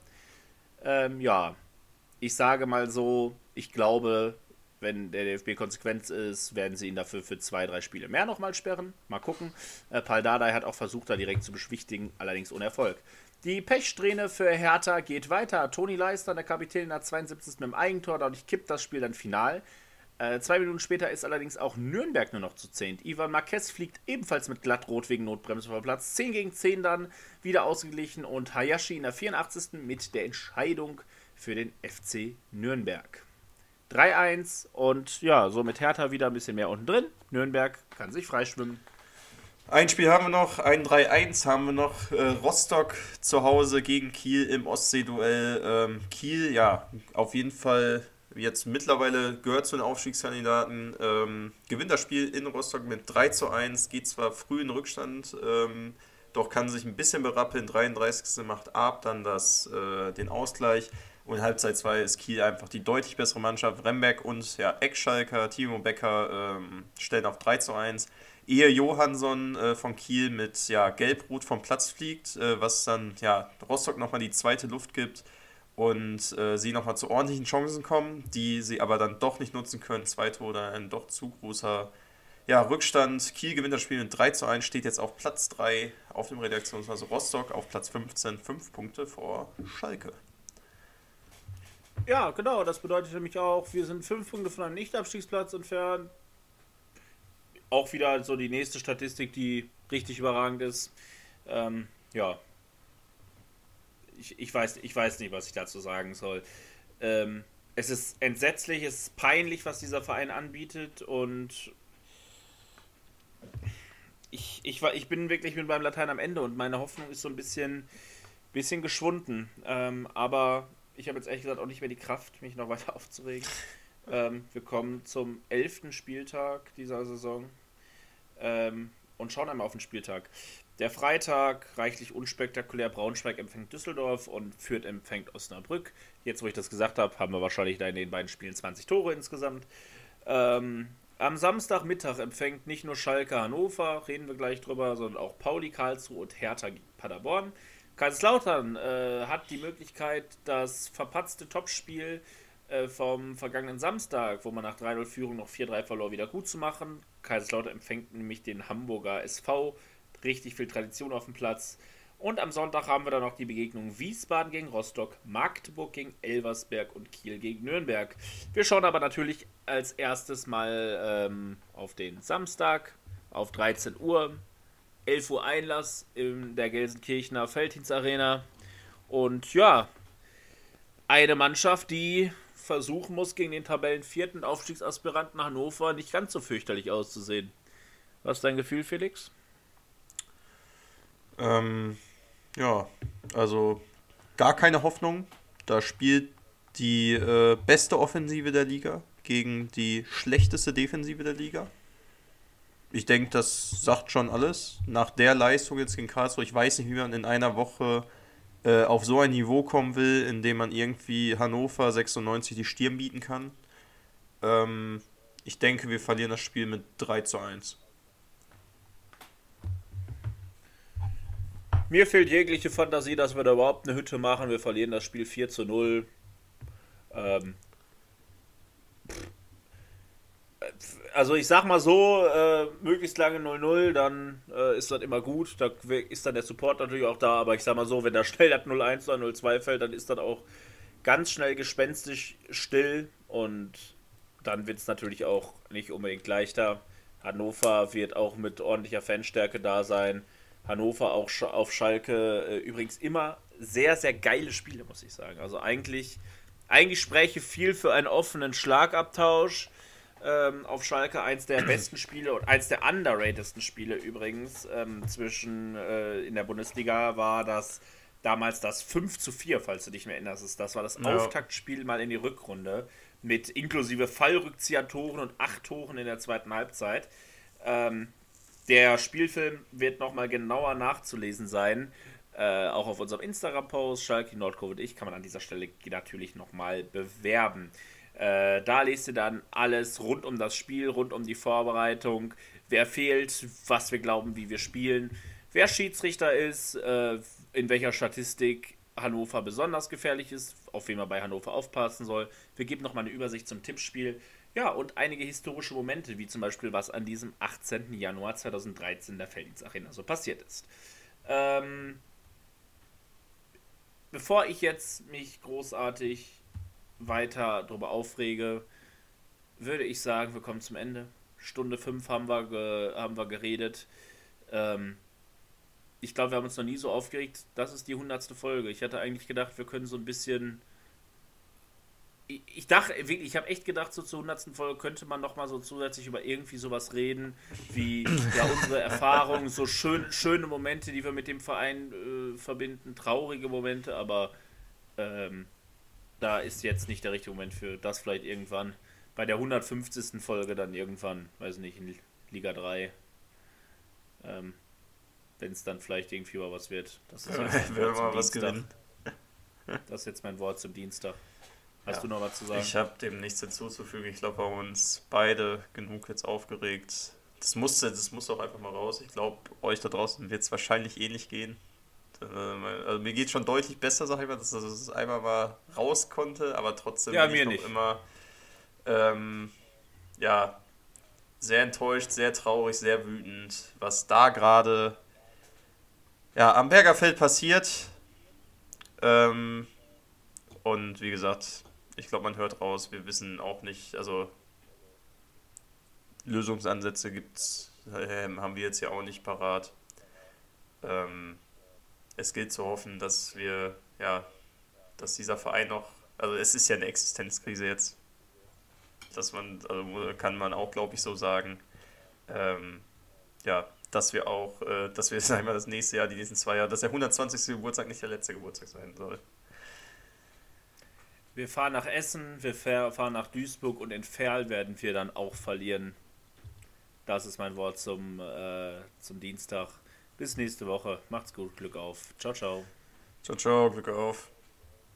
Ich sage mal so, ich glaube, wenn der DFB konsequent ist, werden sie ihn dafür für 2-3 Spiele mehr nochmal sperren. Mal gucken. Pal Dardai hat auch versucht, da direkt zu beschwichtigen, allerdings ohne Erfolg. Die Pechsträhne für Hertha geht weiter. Toni Leister, der Kapitän, in der 72. mit dem Eigentor. Dadurch kippt das Spiel dann final. 2 Minuten später ist allerdings auch Nürnberg nur noch zu 10. Ivan Marquez fliegt ebenfalls mit glattrot wegen Notbremse vom Platz. 10 gegen 10 dann wieder ausgeglichen. Und Hayashi in der 84. mit der Entscheidung für den FC Nürnberg. 3:1 und somit Hertha wieder ein bisschen mehr unten drin. Nürnberg kann sich freischwimmen. Ein Spiel haben wir noch, ein 3-1 haben wir noch. Rostock zu Hause gegen Kiel im Ostseeduell. Kiel, ja, auf jeden Fall jetzt mittlerweile gehört zu den Aufstiegskandidaten. Gewinnt das Spiel in Rostock mit 3-1, geht zwar früh in Rückstand, doch kann sich ein bisschen berappeln. 33. macht Arp dann den Ausgleich. Und in Halbzeit 2 ist Kiel einfach die deutlich bessere Mannschaft. Remberg und ja, Ex-Schalker, Timo Becker stellen auf 3-1. Ehe Johansson von Kiel mit Gelb-Rot vom Platz fliegt, was dann Rostock nochmal die zweite Luft gibt und sie nochmal zu ordentlichen Chancen kommen, die sie aber dann doch nicht nutzen können. Zwei Tore, ein doch zu großer Rückstand. Kiel gewinnt das Spiel mit 3-1, steht jetzt auf Platz 3 auf dem Redaktionshaus. Rostock auf Platz 15, 5 Punkte vor Schalke. Ja, genau, das bedeutet nämlich auch, wir sind 5 Punkte von einem Nicht-Abstiegsplatz entfernt. Auch wieder so die nächste Statistik, die richtig überragend ist. Ich weiß nicht, was ich dazu sagen soll. Es ist entsetzlich, es ist peinlich, was dieser Verein anbietet und ich bin wirklich mit meinem Latein am Ende und meine Hoffnung ist so ein bisschen geschwunden. Aber ich habe jetzt ehrlich gesagt auch nicht mehr die Kraft, mich noch weiter aufzuregen. Wir kommen zum 11. Spieltag dieser Saison und schauen einmal auf den Spieltag. Der Freitag, reichlich unspektakulär, Braunschweig empfängt Düsseldorf und Fürth empfängt Osnabrück. Jetzt, wo ich das gesagt habe, haben wir wahrscheinlich da in den beiden Spielen 20 Tore insgesamt. Am Samstagmittag empfängt nicht nur Schalke Hannover, reden wir gleich drüber, sondern auch Pauli Karlsruhe und Hertha gegen Paderborn. Kaiserslautern hat die Möglichkeit, das verpatzte Topspiel vom vergangenen Samstag, wo man nach 3-0 Führung noch 4-3 verlor, wieder gut zu machen. Kaiserslautern empfängt nämlich den Hamburger SV. Richtig viel Tradition auf dem Platz. Und am Sonntag haben wir dann noch die Begegnung Wiesbaden gegen Rostock, Magdeburg gegen Elversberg und Kiel gegen Nürnberg. Wir schauen aber natürlich als erstes mal auf den Samstag auf 13 Uhr. 11 Uhr Einlass in der Gelsenkirchener Felddienstarena. Und ja, eine Mannschaft, die versuchen muss, gegen den Tabellenvierten Aufstiegsaspiranten Hannover nicht ganz so fürchterlich auszusehen. Was ist dein Gefühl, Felix? Also gar keine Hoffnung. Da spielt die beste Offensive der Liga gegen die schlechteste Defensive der Liga. Ich denke, das sagt schon alles. Nach der Leistung jetzt gegen Karlsruhe, ich weiß nicht, wie man in einer Woche auf so ein Niveau kommen will, in dem man irgendwie Hannover 96 die Stirn bieten kann. Ich denke, wir verlieren das Spiel mit 3-1. Mir fehlt jegliche Fantasie, dass wir da überhaupt eine Hütte machen. Wir verlieren das Spiel 4-0. Also ich sag mal so, möglichst lange 0-0, dann ist das immer gut. Da ist dann der Support natürlich auch da, aber ich sag mal so, wenn da schnell das 0-1 oder 0-2 fällt, dann ist das auch ganz schnell gespenstisch still und dann wird es natürlich auch nicht unbedingt leichter. Hannover wird auch mit ordentlicher Fanstärke da sein. Hannover auch auf Schalke übrigens immer sehr, sehr geile Spiele, muss ich sagen. Also eigentlich spreche viel für einen offenen Schlagabtausch. Auf Schalke eins der besten Spiele und eins der underratedsten Spiele übrigens in der Bundesliga war das damals das 5-4, falls du dich mehr erinnerst. Das war das Auftaktspiel mal in die Rückrunde mit inklusive Fallrückzieher-Toren und 8 Toren in der zweiten Halbzeit. Der Spielfilm wird nochmal genauer nachzulesen sein. Auch auf unserem Instagram-Post, Schalke Nordkurve und ich, kann man an dieser Stelle natürlich nochmal bewerben. Da lest ihr dann alles rund um das Spiel, rund um die Vorbereitung, wer fehlt, was wir glauben, wie wir spielen, wer Schiedsrichter ist, in welcher Statistik Hannover besonders gefährlich ist, auf wen man bei Hannover aufpassen soll. Wir geben nochmal eine Übersicht zum Tippspiel. Ja, und einige historische Momente, wie zum Beispiel, was an diesem 18. Januar 2013 in der Felddienstarena so passiert ist. Bevor ich jetzt mich großartig weiter darüber aufrege, würde ich sagen, wir kommen zum Ende. Stunde 5 haben wir geredet. Ich glaube, wir haben uns noch nie so aufgeregt. Das ist die 100. Folge. Ich hatte eigentlich gedacht, wir können so ein bisschen ich dachte, wirklich, ich habe echt gedacht, so zur 100. Folge könnte man nochmal so zusätzlich über irgendwie sowas reden, wie ja unsere Erfahrungen, so schöne Momente, die wir mit dem Verein verbinden, traurige Momente, aber da ist jetzt nicht der richtige Moment für das vielleicht irgendwann. Bei der 150. Folge dann irgendwann, weiß nicht, in Liga 3, wenn es dann vielleicht irgendwie mal was wird. Das ist jetzt Wenn wir mal was gewinnen. Das ist jetzt mein Wort zum Dienstag. Hast du noch was zu sagen? Ich habe dem nichts hinzuzufügen. Ich glaube, wir haben uns beide genug jetzt aufgeregt. Das muss auch einfach mal raus. Ich glaube, euch da draußen wird es wahrscheinlich ähnlich gehen. Also mir geht es schon deutlich besser, sag ich mal, dass es einmal mal raus konnte, aber trotzdem ja, bin ich noch nicht. Immer ja, sehr enttäuscht, sehr traurig, sehr wütend, was da gerade am Bergerfeld passiert. Und wie gesagt, ich glaube, man hört raus, wir wissen auch nicht, also Lösungsansätze haben wir jetzt ja auch nicht parat. Es gilt zu hoffen, dass dass dieser Verein noch, also es ist ja eine Existenzkrise jetzt, kann man auch, glaube ich, so sagen, dass wir auch, sagen wir, das nächste Jahr, die nächsten 2 Jahre, dass der 120. Geburtstag nicht der letzte Geburtstag sein soll. Wir fahren nach Essen, wir fahren nach Duisburg und in Verl werden wir dann auch verlieren. Das ist mein Wort zum Dienstag. Bis nächste Woche. Macht's gut, Glück auf. Ciao, ciao. Ciao, ciao, Glück auf.